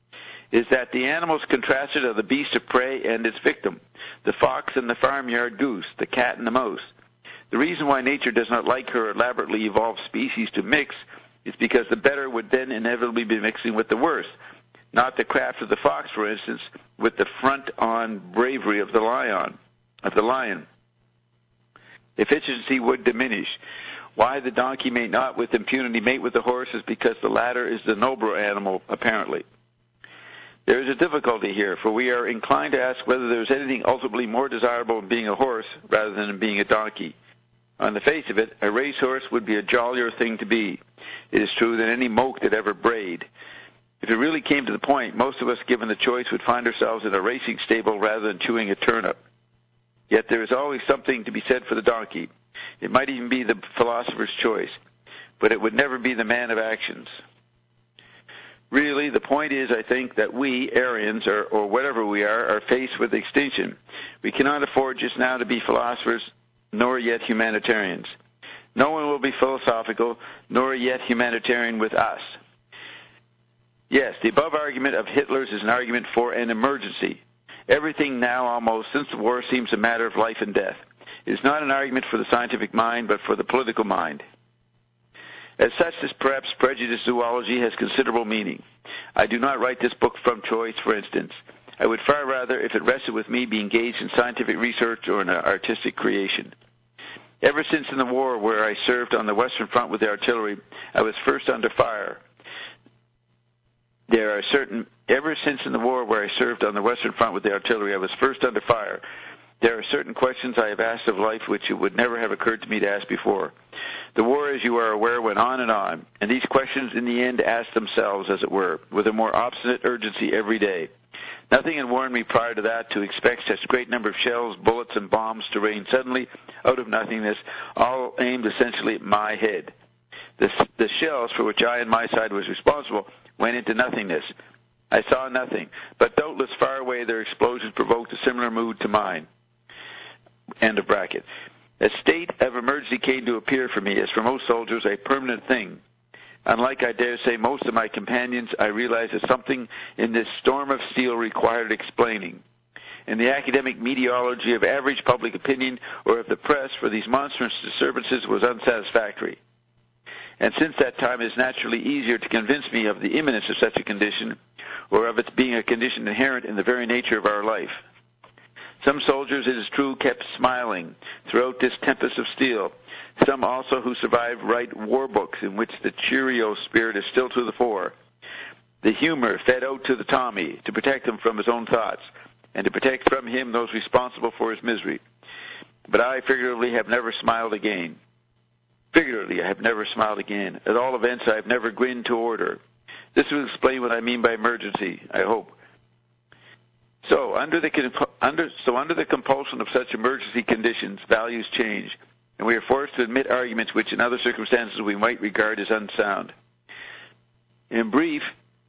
is that the animals contrasted are the beast of prey and its victim, the fox and the farmyard goose, the cat and the mouse. The reason why nature does not like her elaborately evolved species to mix is because the better would then inevitably be mixing with the worse, not the craft of the fox, for instance, with the front-on bravery of the lion. Efficiency would diminish. Why the donkey may not with impunity mate with the horse is because the latter is the nobler animal, apparently. There is a difficulty here, for we are inclined to ask whether there is anything ultimately more desirable in being a horse rather than in being a donkey. On the face of it, a racehorse would be a jollier thing to be, it is true, than any moke that ever brayed. If it really came to the point, most of us, given the choice, would find ourselves in a racing stable rather than chewing a turnip. Yet there is always something to be said for the donkey. It might even be the philosopher's choice, but it would never be the man of actions. Really, the point is, I think, that we, Aryans, or whatever we are faced with extinction. We cannot afford just now to be philosophers, nor yet humanitarians. No one will be philosophical, nor yet humanitarian with us. Yes, the above argument of Hitler's is an argument for an emergency. Everything now, almost, since the war, seems a matter of life and death. It is not an argument for the scientific mind, but for the political mind. As such, this perhaps prejudiced zoology has considerable meaning. I do not write this book from choice, for instance. I would far rather, if it rested with me, be engaged in scientific research or in artistic creation. Ever since in the war where I served on the Western Front with the artillery, I was first under fire. Ever since in the war where I served on the Western Front with the artillery, I was first under fire. There are certain questions I have asked of life which it would never have occurred to me to ask before. The war, as you are aware, went on, and these questions in the end asked themselves, as it were, with a more obstinate urgency every day. Nothing had warned me prior to that to expect such great number of shells, bullets, and bombs to rain suddenly out of nothingness, all aimed essentially at my head. The shells, for which I and my side was responsible, went into nothingness. I saw nothing, but doubtless far away their explosions provoked a similar mood to mine. End of bracket. A state of emergency came to appear for me, as for most soldiers, a permanent thing. Unlike, I dare say, most of my companions, I realized that something in this storm of steel required explaining. And the academic meteorology of average public opinion or of the press for these monstrous disturbances was unsatisfactory. And since that time, it is naturally easier to convince me of the imminence of such a condition, or of its being a condition inherent in the very nature of our life. Some soldiers, it is true, kept smiling throughout this tempest of steel. Some also who survived write war books in which the cheerio spirit is still to the fore. The humor fed out to the Tommy to protect him from his own thoughts, and to protect from him those responsible for his misery. But I, figuratively, have never smiled again. Figuratively, I have never smiled again. At all events, I have never grinned to order. This will explain what I mean by emergency, I hope. So, under the compulsion of such emergency conditions, values change, and we are forced to admit arguments which in other circumstances we might regard as unsound. In brief,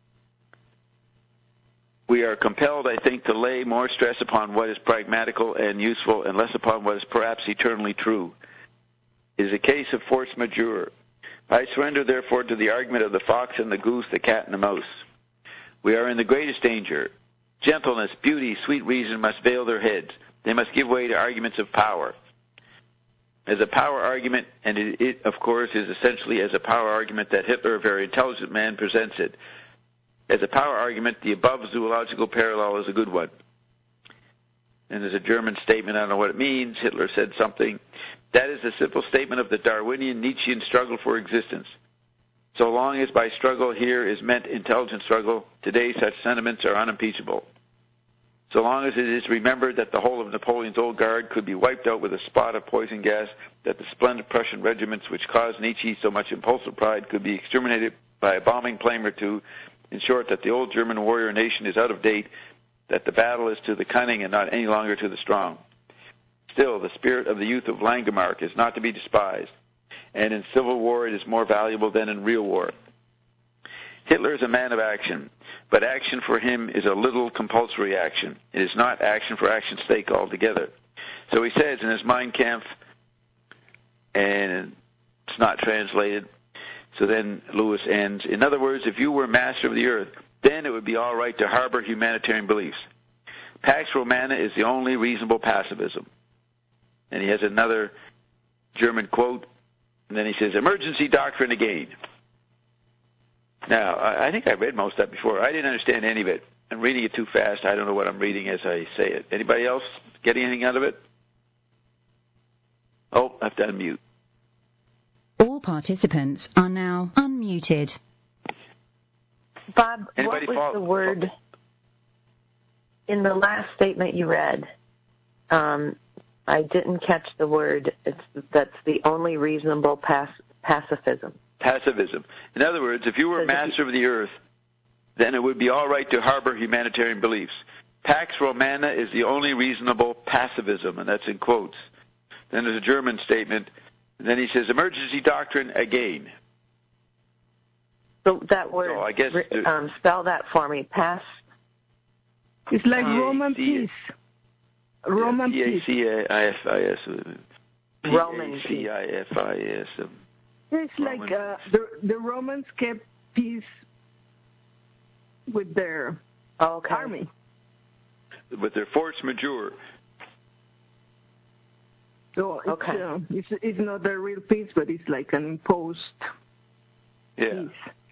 we are compelled, I think, to lay more stress upon what is pragmatical and useful and less upon what is perhaps eternally true. It is a case of force majeure. I surrender, therefore, to the argument of the fox and the goose, the cat and the mouse. We are in the greatest danger. Gentleness, beauty, sweet reason must veil their heads. They must give way to arguments of power. As a power argument, and it of course, is essentially as a power argument that Hitler, a very intelligent man, presents it. As a power argument, the above zoological parallel is a good one. And there's a German statement, I don't know what it means, Hitler said something. That is a simple statement of the Darwinian Nietzschean struggle for existence. So long as by struggle here is meant intelligent struggle, today such sentiments are unimpeachable. So long as it is remembered that the whole of Napoleon's old guard could be wiped out with a spot of poison gas, that the splendid Prussian regiments which caused Nietzsche so much impulsive pride could be exterminated by a bombing plane or two, in short, that the old German warrior nation is out of date, that the battle is to the cunning and not any longer to the strong. Still, the spirit of the youth of Langemarck is not to be despised, and in civil war it is more valuable than in real war. Hitler is a man of action, but action for him is a little compulsory action. It is not action for action's sake altogether. So he says in his Mein Kampf, and it's not translated, so then Lewis ends, in other words, if you were master of the earth, then it would be all right to harbor humanitarian beliefs. Pax Romana is the only reasonable pacifism. And he has another German quote, and then he says, emergency doctrine again. Now, I think I read most of that before. I didn't understand any of it. I'm reading it too fast. I don't know what I'm reading as I say it. Anybody else get anything out of it? Oh, I have to unmute. All participants are now unmuted. Bob, Anybody what was the word in the last statement you read? I didn't catch the word. That's the only reasonable pacifism. Pacifism. In other words, if you were master of the earth, then it would be all right to harbor humanitarian beliefs. Pax Romana is the only reasonable pacifism, and that's in quotes. Then there's a German statement, and then he says, emergency doctrine again. So that word, so I guess spell that for me. It's like Roman peace. Roman peace. P-A-C-I-F-I-S. Roman peace. P-A-C-I-F-I-S. It's like the Romans kept peace with their army. With their force majeure. So it's not a real peace, but it's like an imposed peace.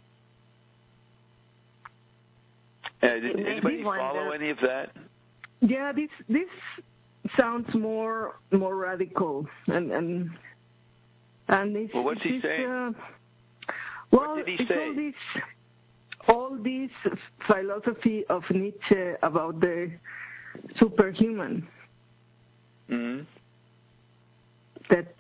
Did anybody follow any of that? Yeah, this sounds more radical, and it's, well, what's he saying? Well, what did he say? All this philosophy of Nietzsche about the superhuman. Mm-hmm. That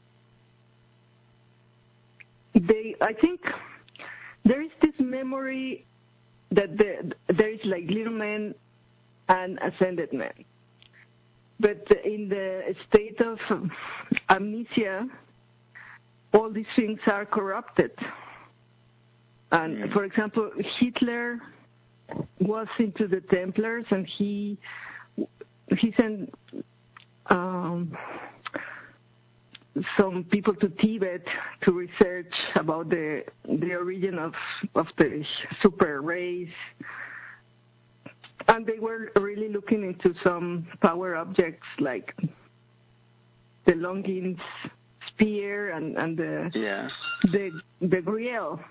I think there is this memory that there is like little men and ascended men. But in the state of amnesia, all these things are corrupted. And, for example, Hitler was into the Templars, and he sent some people to Tibet to research about the origin of the super race. And they were really looking into some power objects like the Longines spear and the Grail.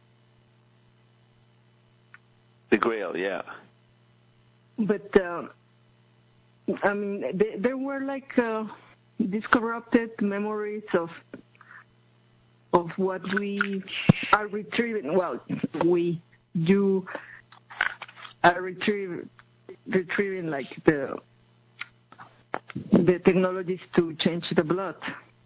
The Grail, yeah. But I mean, there were like these corrupted memories of what we are retrieving. Well, you are retrieving like the technologies to change the blood.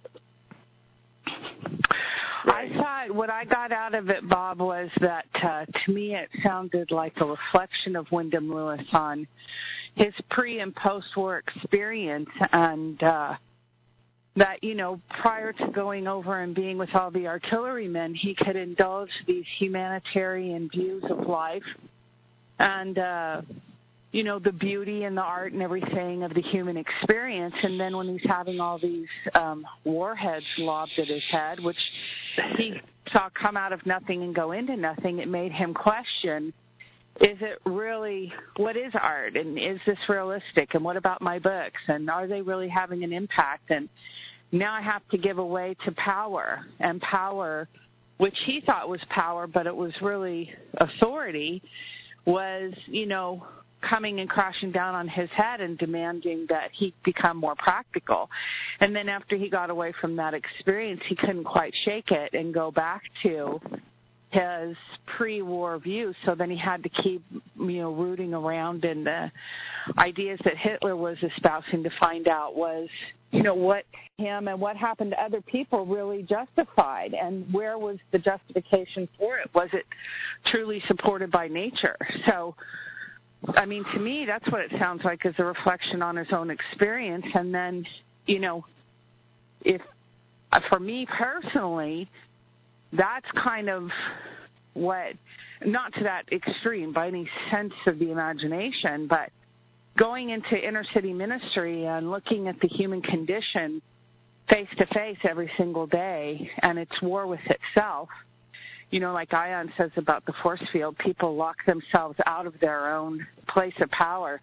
I thought what I got out of it, Bob, was that to me it sounded like a reflection of Wyndham Lewis on his pre- and post-war experience, and that, you know, prior to going over and being with all the artillerymen, he could indulge these humanitarian views of life and, you know, the beauty and the art and everything of the human experience. And then when he's having all these warheads lobbed at his head, which he saw come out of nothing and go into nothing, it made him question, is it really, what is art, and is this realistic, and what about my books, and are they really having an impact? And now I have to give away to power, and power, which he thought was power, but it was really authority, was, you know, coming and crashing down on his head and demanding that he become more practical. And then after he got away from that experience, he couldn't quite shake it and go back to his pre-war views. So then he had to keep, you know, rooting around in the ideas that Hitler was espousing to find out was, you know, what him and what happened to other people really justified, and where was the justification for it? Was it truly supported by nature? So, I mean, to me, that's what it sounds like, is a reflection on his own experience. And then, you know, if for me personally, that's kind of what, not to that extreme by any sense of the imagination, but going into inner city ministry and looking at the human condition face to face every single day and its war with itself, like Ion says about the force field, people lock themselves out of their own place of power.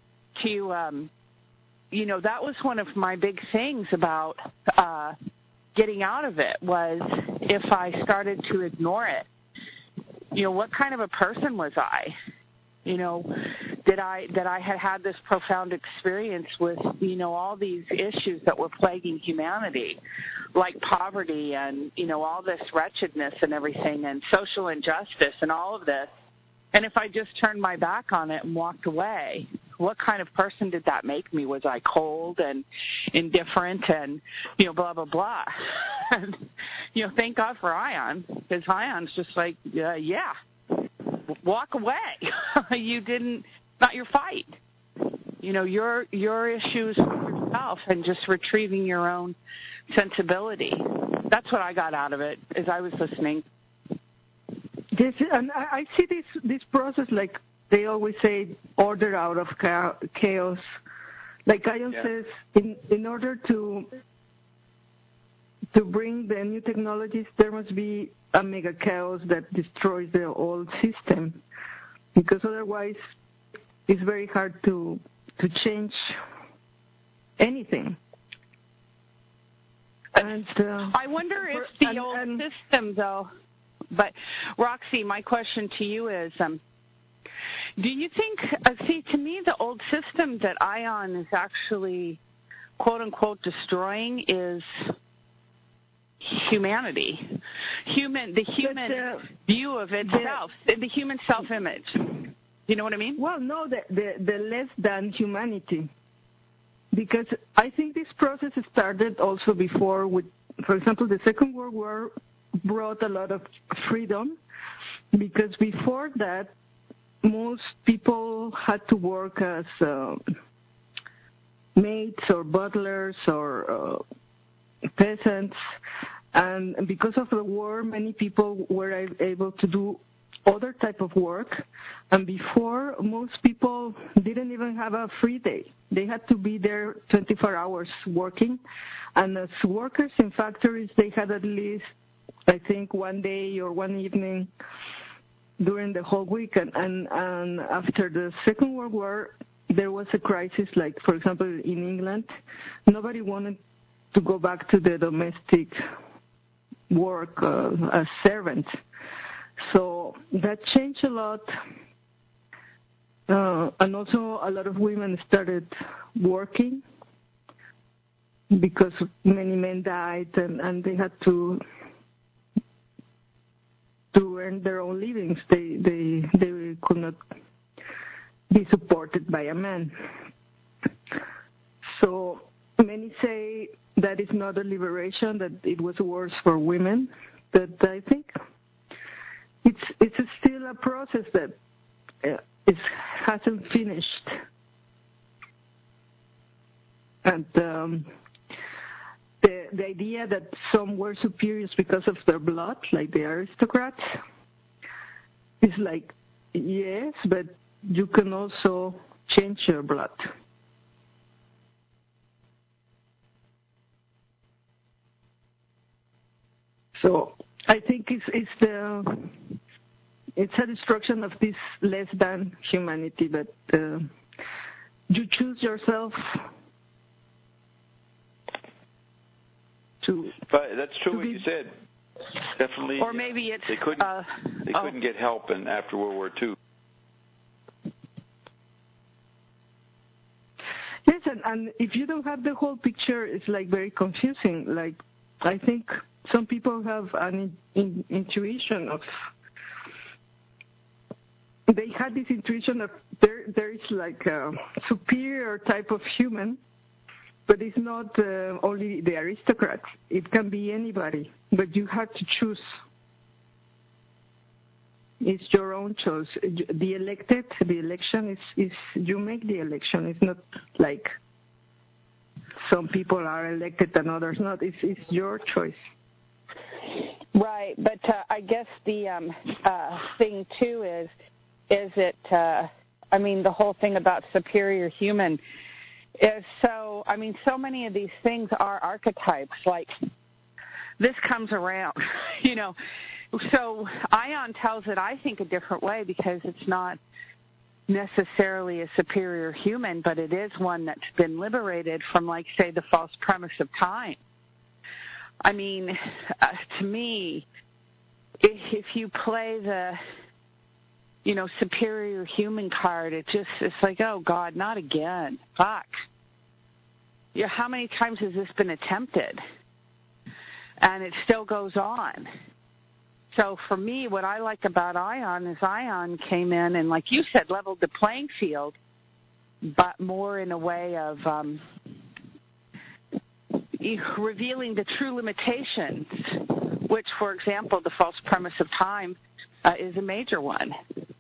That was one of my big things about getting out of it, was if I started to ignore it, what kind of a person was I? That I had this profound experience with, all these issues that were plaguing humanity, like poverty and, all this wretchedness and everything, and social injustice and all of this. And if I just turned my back on it and walked away, what kind of person did that make me? Was I cold and indifferent and, blah, blah, blah? And, thank God for Ion, because Ion's just like, yeah, walk away. Not your fight. Your issues with yourself and just retrieving your own sensibility. That's what I got out of it as I was listening. Yes, and I see this process, like they always say, order out of chaos. Like Ion says, in order to bring the new technologies, there must be a mega chaos that destroys the old system, because otherwise it's very hard to change anything. And I wonder if the old system, though. But Roxy, my question to you is, do you think? To me, the old system that Ion is actually, quote unquote, destroying is humanity, the human view of itself, the human self-image. You know what I mean? Well, no, the less than humanity, because I think this process started also before with, for example, the Second World War brought a lot of freedom, because before that, most people had to work as maids or butlers or peasants, and because of the war, many people were able to do other type of work, and before, most people didn't even have a free day. They had to be there 24 hours working, and as workers in factories, they had at least, I think, one day or one evening during the whole week. And after the Second World War, there was a crisis, like, for example, in England, nobody wanted to go back to the domestic work as servants. So that changed a lot. And also a lot of women started working because many men died, and they had to earn their own livings. They could not be supported by a man. So many say that is not a liberation, that it was worse for women. But I think it's still a process that it hasn't finished. And the idea that some were superiors because of their blood, like the aristocrats, is like, yes, but you can also change your blood. So I think it's a destruction of this less than humanity, but you choose yourself to. But that's true what you said. Definitely. Or maybe it's they couldn't get help after World War II. Yes, and if you don't have the whole picture, it's like very confusing. Like, I think some people have an intuition of. They had this intuition of there is like a superior type of human, but it's not only the aristocrats. It can be anybody, but you have to choose. It's your own choice. The election is you make the election. It's not like some people are elected and others not. It's your choice. Right, but I guess the thing too is it, the whole thing about superior human is so many of these things are archetypes. Like, this comes around, you know. So Ion tells it, I think, a different way because it's not necessarily a superior human, but it is one that's been liberated from, like, say, the false premise of time. I mean, to me, if you play the, you know, superior human card, it's like, oh, God, not again. Fuck. Yeah, how many times has this been attempted? And it still goes on. So for me, what I like about Ion is Ion came in and, like you said, leveled the playing field, but more in a way of revealing the true limitations, which, for example, the false premise of time is a major one.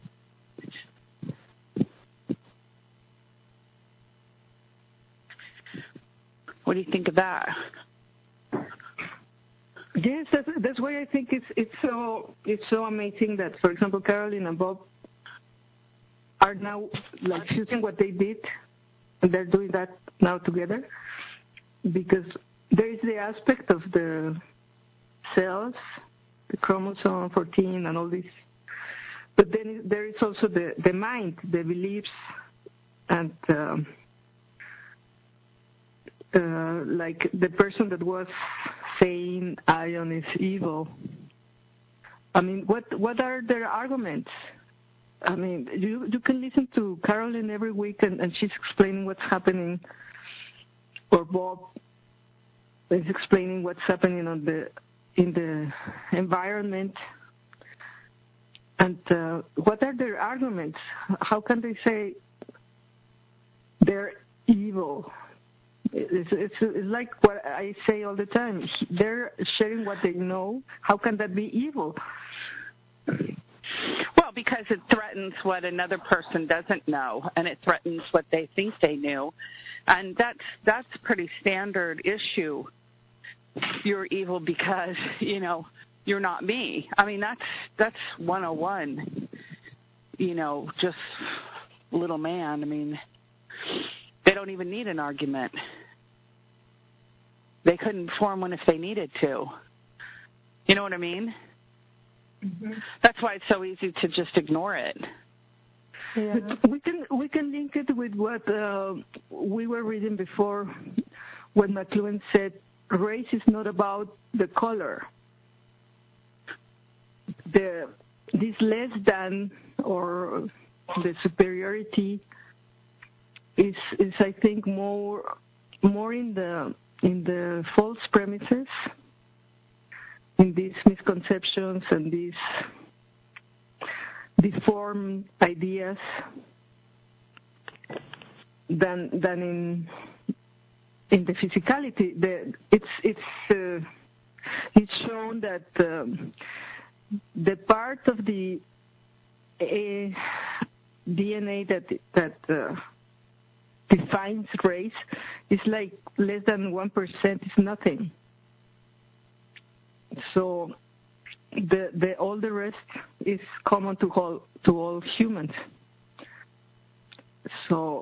What do you think of that? Yes, that's why I think it's so amazing that, for example, Carolyn and Bob are now, like, choosing what they did, and they're doing that now together, because there is the aspect of the cells, the chromosome 14 and all this, but then there is also the mind, the beliefs, and like the person that was saying Ion is evil. I mean, what are their arguments? I mean, you can listen to Carolyn every week, and she's explaining what's happening, or Bob is explaining what's happening in the environment. And what are their arguments? How can they say they're evil? It's like what I say all the time. They're sharing what they know. How can that be evil? Well, because it threatens what another person doesn't know, and it threatens what they think they knew. And that's a pretty standard issue. You're evil because, you know, you're not me. I mean, that's 101, you know, just little man. I mean, they don't even need an argument. They couldn't form one if they needed to. You know what I mean? Mm-hmm. That's why it's so easy to just ignore it. Yeah. We can link it with what we were reading before, when McLuhan said race is not about the color. This less than or the superiority is I think more in the false premises, in these misconceptions and these deformed ideas than in the physicality. It's shown that the part of the DNA that defines race is like less than 1%. It's nothing. So all the rest is common to all humans. So,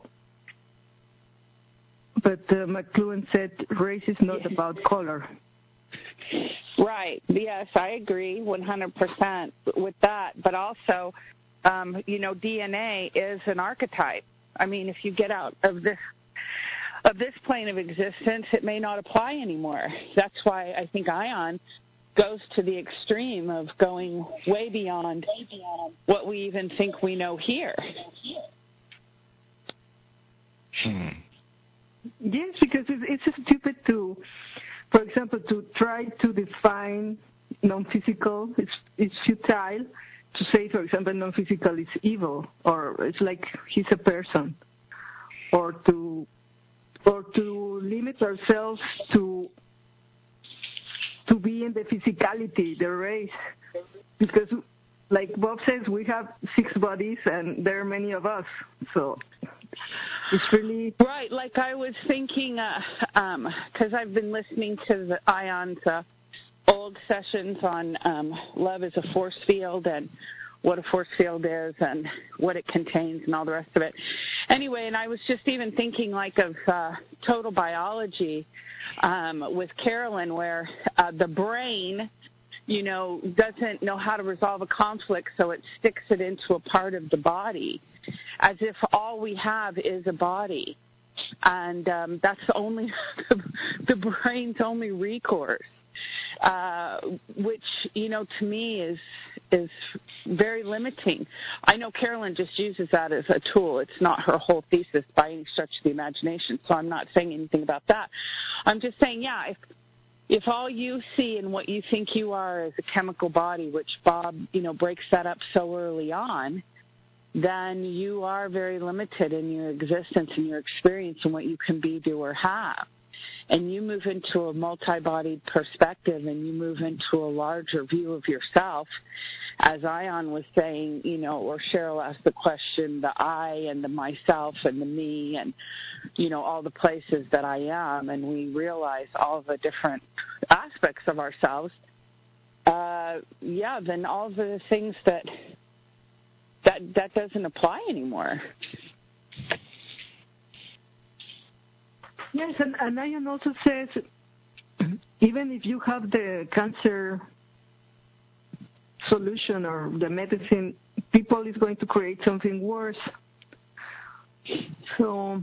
but McLuhan said race is not about color. Right. Yes, I agree 100% with that. But also, you know, DNA is an archetype. I mean, if you get out of this plane of existence, it may not apply anymore. That's why I think Ion goes to the extreme of going way beyond what we even think we know here. Yes, because it's stupid to, for example, to try to define non-physical. It's futile to say, for example, non-physical is evil, or it's like he's a person, or to limit ourselves to be in the physicality, the race, because, like Bob says, we have 6 bodies and there are many of us, so it's really right. Like I was thinking, because I've been listening to the Ion's old sessions on love as a force field, and what a force field is and what it contains and all the rest of it. Anyway, and I was just even thinking like of total biology with Carolyn, where the brain, doesn't know how to resolve a conflict, so it sticks it into a part of the body, as if all we have is a body. And that's only the brain's only recourse, which, to me is very limiting. I know Carolyn just uses that as a tool. It's not her whole thesis by any stretch of the imagination, so I'm not saying anything about that. I'm just saying, if all you see and what you think you are is a chemical body, which Bob, breaks that up so early on, then you are very limited in your existence and your experience and what you can be, do, or have. And you move into a multi-bodied perspective and you move into a larger view of yourself. As Ion was saying, or Cheryl asked the question, the I and the myself and the me and, all the places that I am, and we realize all the different aspects of ourselves, then all the things that doesn't apply anymore. Yes, and Ian also says, even if you have the cancer solution or the medicine, people is going to create something worse. So,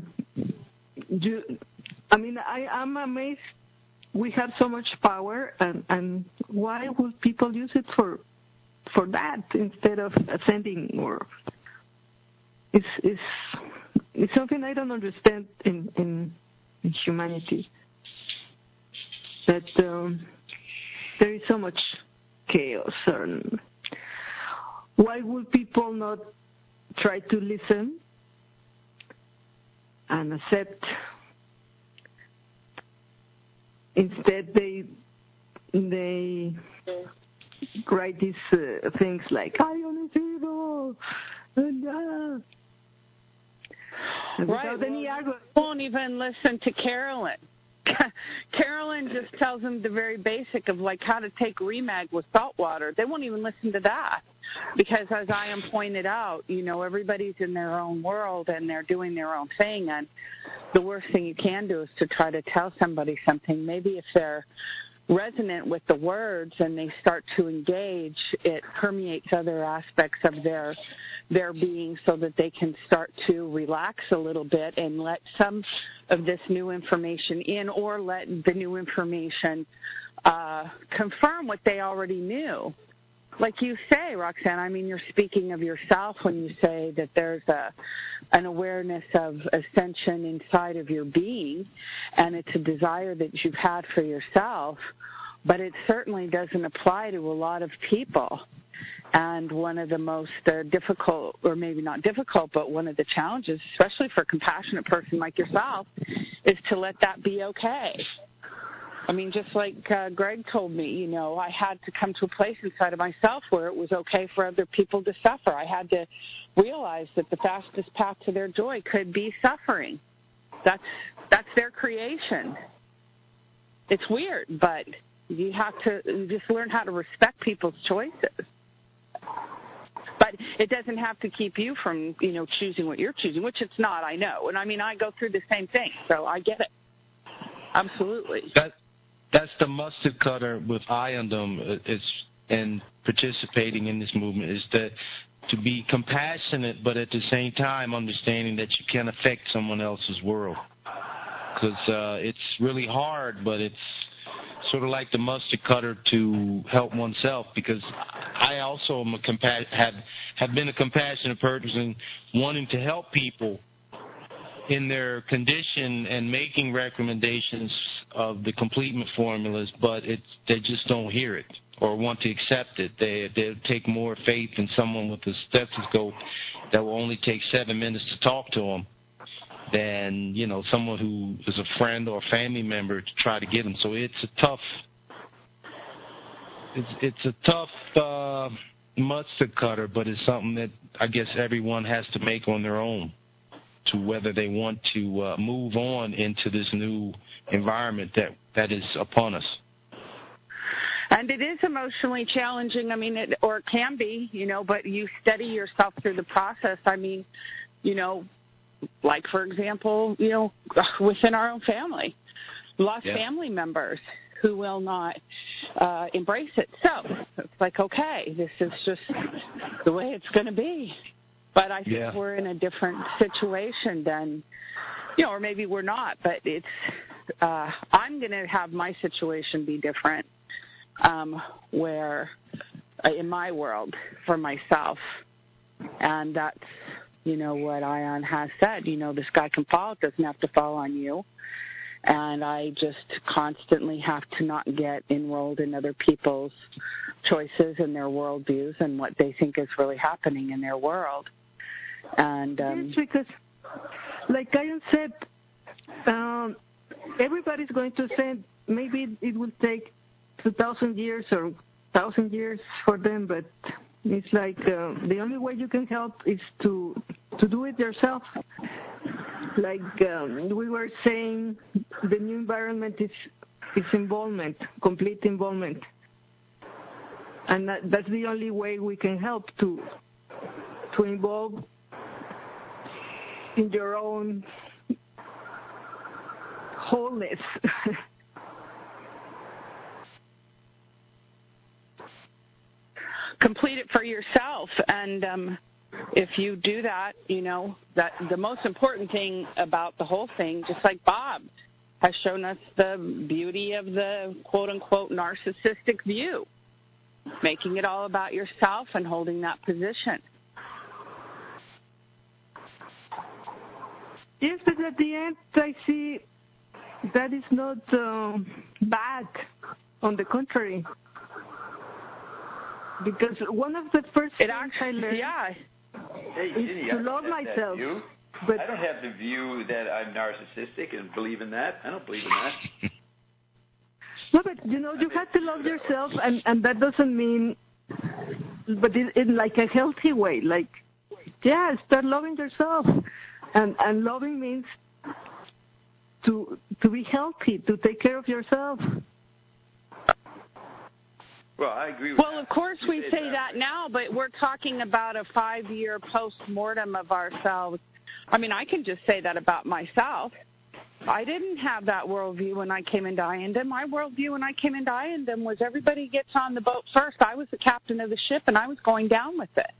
I'm amazed we have so much power, and why would people use it for that instead of ascending? Or it's something I don't understand in humanity, that there is so much chaos. And why would people not try to listen and accept? Instead, they write these things like "Ion is evil," and without any argument. Won't even listen to Carolyn. Carolyn just tells them the very basic of like how to take Remag with salt water. They won't even listen to that because, as Ian pointed out, everybody's in their own world and they're doing their own thing. And the worst thing you can do is to try to tell somebody something. Maybe if they're resonant with the words and they start to engage, it permeates other aspects of their being so that they can start to relax a little bit and let some of this new information in, or let the new information confirm what they already knew. Like you say, Roxanne, you're speaking of yourself when you say that there's an awareness of ascension inside of your being, and it's a desire that you've had for yourself, but it certainly doesn't apply to a lot of people. And one of the most difficult, or maybe not difficult, but one of the challenges, especially for a compassionate person like yourself, is to let that be okay. Just like Greg told me, I had to come to a place inside of myself where it was okay for other people to suffer. I had to realize that the fastest path to their joy could be suffering. That's their creation. It's weird, but you just learn how to respect people's choices. But it doesn't have to keep you from, choosing what you're choosing, which it's not, I know. And I go through the same thing, so I get it. Absolutely. That's the mustard cutter with Iondom and participating in this movement, is that to be compassionate, but at the same time understanding that you can't affect someone else's world. Because it's really hard, but it's sort of like the mustard cutter to help oneself, because I also am have been a compassionate person wanting to help people in their condition and making recommendations of the completement formulas, but they just don't hear it or want to accept it. They'll take more faith in someone with a stethoscope that will only take 7 minutes to talk to them than, someone who is a friend or a family member to try to get them. So it's a tough mustard cutter, but it's something that I guess everyone has to make on their own, to whether they want to move on into this new environment that is upon us. And it is emotionally challenging. I mean, it can be, but you steady yourself through the process. I mean, like, for example, within our own family, lost family members who will not embrace it. So it's like, okay, this is just the way it's going to be. But I think we're in a different situation than, or maybe we're not, but it's, I'm going to have my situation be different, where in my world for myself. And that's, what Ion has said, the sky can fall, it doesn't have to fall on you. And I just constantly have to not get enrolled in other people's choices and their worldviews and what they think is really happening in their world. And it's because, like Ion said, everybody's going to say maybe it will take 2,000 years or 1,000 years for them, but it's like the only way you can help is to do it yourself. Like we were saying, the new environment is involvement, complete involvement. And that's the only way we can help to involve in your own wholeness. Complete it for yourself. And if you do that, that the most important thing about the whole thing, just like Bob has shown us the beauty of the quote-unquote narcissistic view, making it all about yourself and holding that position. Yes, but at the end, I see that is not bad. On the contrary. Because one of the first things I learned is to love myself. But I don't have the view that I'm narcissistic and believe in that. I don't believe in that. No, but you have to love yourself, and that doesn't mean, but in like a healthy way. Like, start loving yourself, and loving means to be healthy, to take care of yourself. Well, I agree with that. Well, that. Of course we say that now, but we're talking about a 5-year post-mortem of ourselves. I mean, I can just say that about myself. I didn't have that worldview when I came into INDM. My worldview when I came into INDM was everybody gets on the boat first. I was the captain of the ship, and I was going down with it.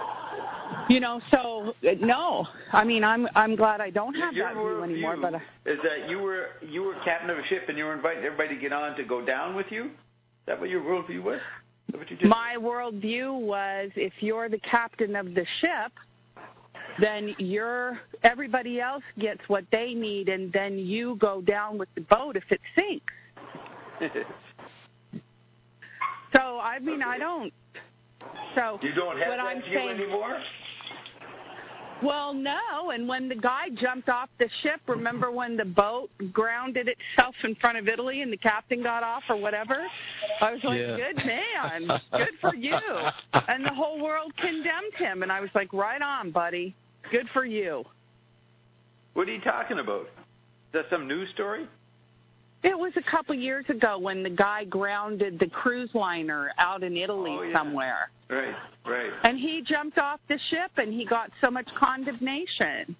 So no. I mean, I'm glad I don't have that view anymore. But is that you were captain of a ship and you were inviting everybody to get on to go down with you? Is that what your worldview was? Is that what you did? My worldview was if you're the captain of the ship, then everybody else gets what they need, and then you go down with the boat if it sinks. So, I mean, I don't. So you don't have that view anymore? Well, no, and when the guy jumped off the ship, remember when the boat grounded itself in front of Italy and the captain got off or whatever? I was like, Good man, good for you. And the whole world condemned him, and I was like, right on, buddy, good for you. What are you talking about? Is that some news story? It was a couple years ago when the guy grounded the cruise liner out in Italy somewhere. Right. And he jumped off the ship, and he got so much condemnation.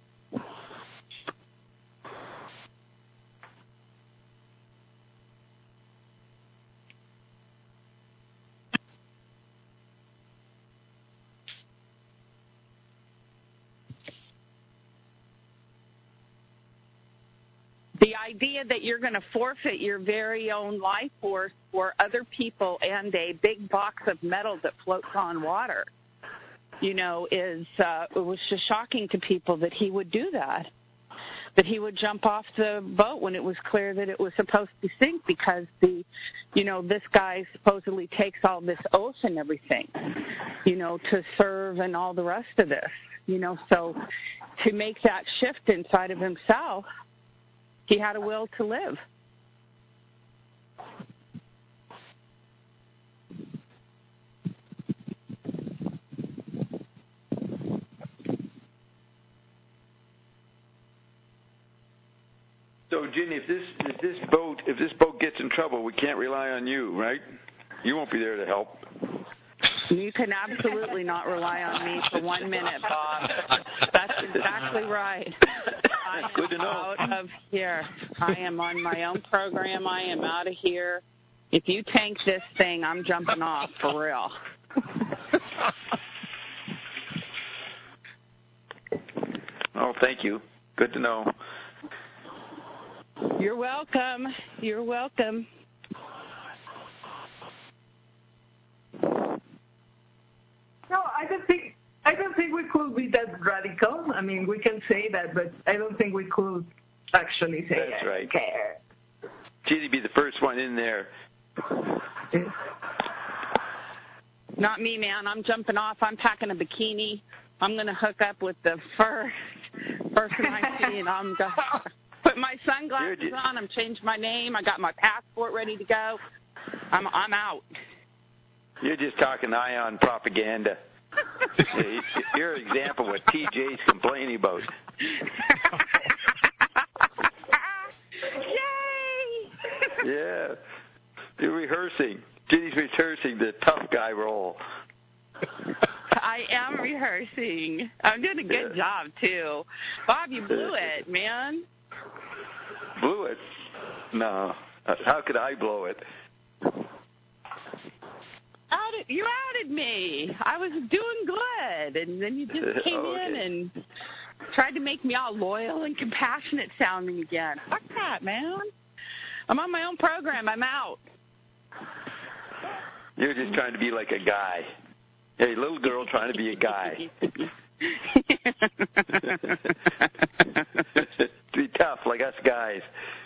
The idea that you're going to forfeit your very own life force for other people and a big box of metal that floats on water, it was just shocking to people that he would do that he would jump off the boat when it was clear that it was supposed to sink because this guy supposedly takes all this oath and everything, to serve and all the rest of this, so to make that shift inside of himself, he had a will to live. So, Ginny, if this boat gets in trouble, we can't rely on you, right? You won't be there to help. You can absolutely not rely on me for 1 minute, Bob. That's exactly right. I am Good to know. out of here. I am on my own program. I am out of here. If you tank this thing, I'm jumping off for real. Oh, thank you. Good to know. You're welcome. You're welcome. No, I don't think we could be that radical. I mean, we can say that, but I don't think we could actually say That's right. care. She'd be the first one in there. Not me, man. I'm jumping off. I'm packing a bikini. I'm going to hook up with the first person I see, and I'm going to put my sunglasses on. I'm changing my name. I got my passport ready to go. I'm out. You're just talking ion propaganda. You're an example of what TJ's complaining about. Yay! Yeah. You're rehearsing. Ginny's rehearsing the tough guy role. I am rehearsing. I'm doing a good job, too. Bob, you blew it, man. Blew it? No. How could I blow it? You outed me. I was doing good, and then you just came in and tried to make me all loyal and compassionate sounding again. Fuck that, man. I'm on my own program. I'm out. You're just trying to be like a guy. Hey, little girl trying to be a guy. Be tough like us guys.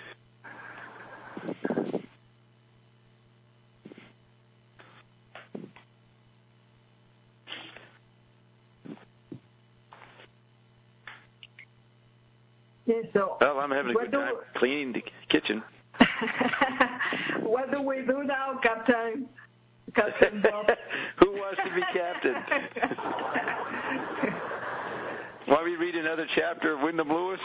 Yeah, so well, I'm having a good time cleaning the kitchen. What do we do now, Captain? Captain Bob? Who wants to be captain? Want me to read another chapter of Wyndham Lewis?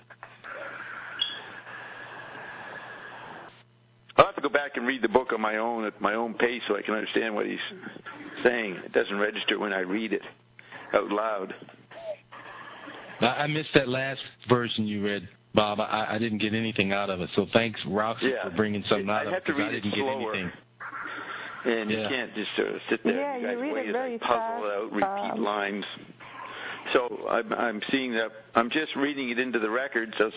I'll have to go back and read the book on my own at my own pace so I can understand what he's saying. It doesn't register when I read it out loud. I missed that last version you read, Bob. I didn't get anything out of it. So thanks, Roxy, for bringing something out of it, because I didn't get anything. And you can't just sit there and you guys wait as I puzzle it out, repeat lines. So I'm seeing that. I'm just reading it into the record so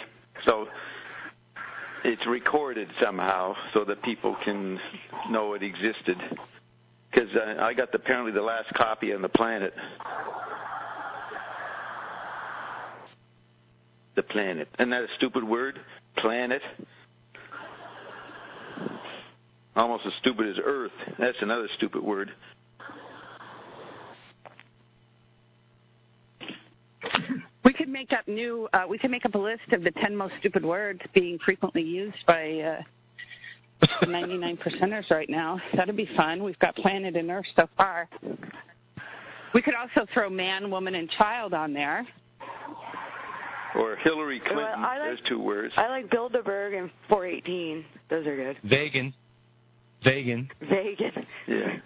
it's recorded somehow so that people can know it existed. Because I got apparently the last copy on the planet. The planet. Isn't that a stupid word? Planet. Almost as stupid as Earth. That's another stupid word. We could make up a list of the 10 most stupid words being frequently used by 99%ers right now. That'd be fun. We've got planet and Earth so far. We could also throw man, woman, and child on there. Or Hillary Clinton. There's 2 words. I like Bilderberg and 418. Those are good. Vegan. Yeah.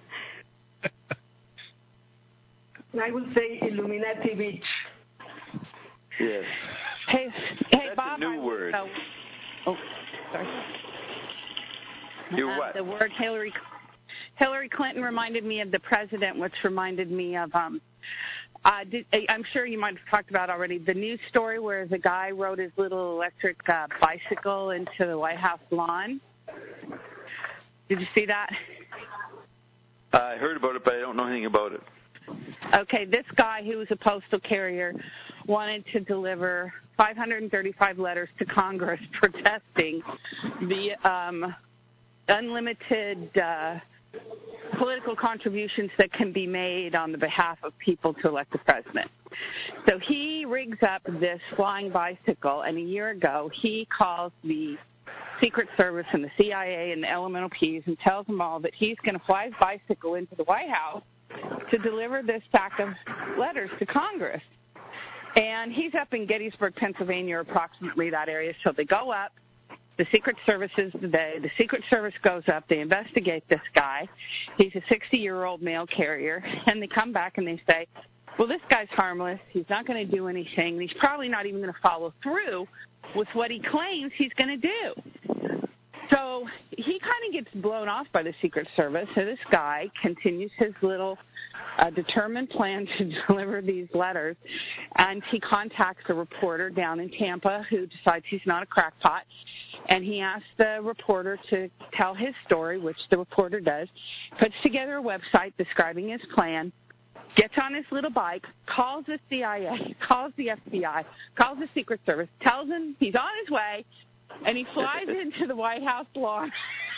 I would say Illuminati Beach. Yes. Hey, that's Bob. A new word. Oh, sorry. You what? The word Hillary Clinton reminded me of the president, which reminded me of I'm sure you might have talked about already the news story where the guy rode his little electric bicycle into the White House lawn. Did you see that? I heard about it, but I don't know anything about it. Okay, this guy who was a postal carrier wanted to deliver 535 letters to Congress protesting the unlimited political contributions that can be made on the behalf of people to elect the president. So he rigs up this flying bicycle, and a year ago he calls the Secret Service and the CIA and the Elemental P's and tells them all that he's going to fly his bicycle into the White House to deliver this stack of letters to Congress. And he's up in Gettysburg, Pennsylvania, approximately that area. So they go up, The Secret Service is the Secret Service goes up, they investigate this guy. He's a 60-year-old mail carrier, and they come back and they say, well, this guy's harmless. He's not going to do anything. He's probably not even going to follow through with what he claims he's going to do. So he kind of gets blown off by the Secret Service. So this guy continues his little determined plan to deliver these letters, and he contacts a reporter down in Tampa who decides he's not a crackpot, and he asks the reporter to tell his story, which the reporter does, puts together a website describing his plan, gets on his little bike, calls the CIA, calls the FBI, calls the Secret Service, tells them he's on his way, and he flies into the White House lawn,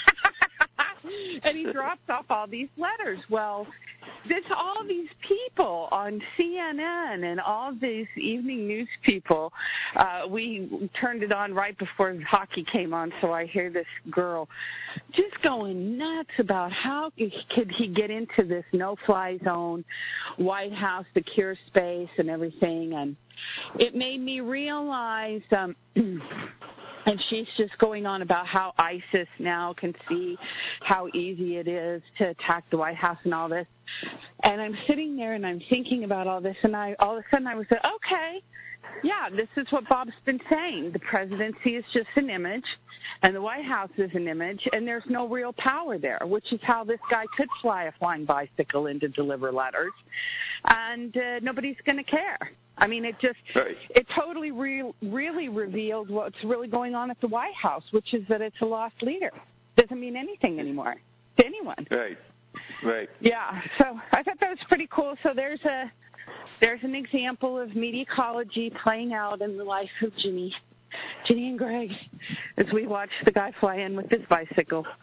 and he drops off all these letters. Well, there's all these people on CNN and all these evening news people. We turned it on right before hockey came on, so I hear this girl just going nuts about how could he get into this no-fly zone, White House secure space and everything. And it made me realize and she's just going on about how ISIS now can see how easy it is to attack the White House and all this. And I'm sitting there and I'm thinking about all this, and all of a sudden I was like, okay, yeah, this is what Bob's been saying. The presidency is just an image, and the White House is an image, and there's no real power there, which is how this guy could fly a flying bicycle in to deliver letters, and nobody's going to care. I mean, it totally really revealed what's really going on at the White House, which is that it's a lost leader. Doesn't mean anything anymore to anyone. Right. Yeah, so I thought that was pretty cool. So there's an example of media ecology playing out in the life of Ginny and Greg as we watch the guy fly in with his bicycle.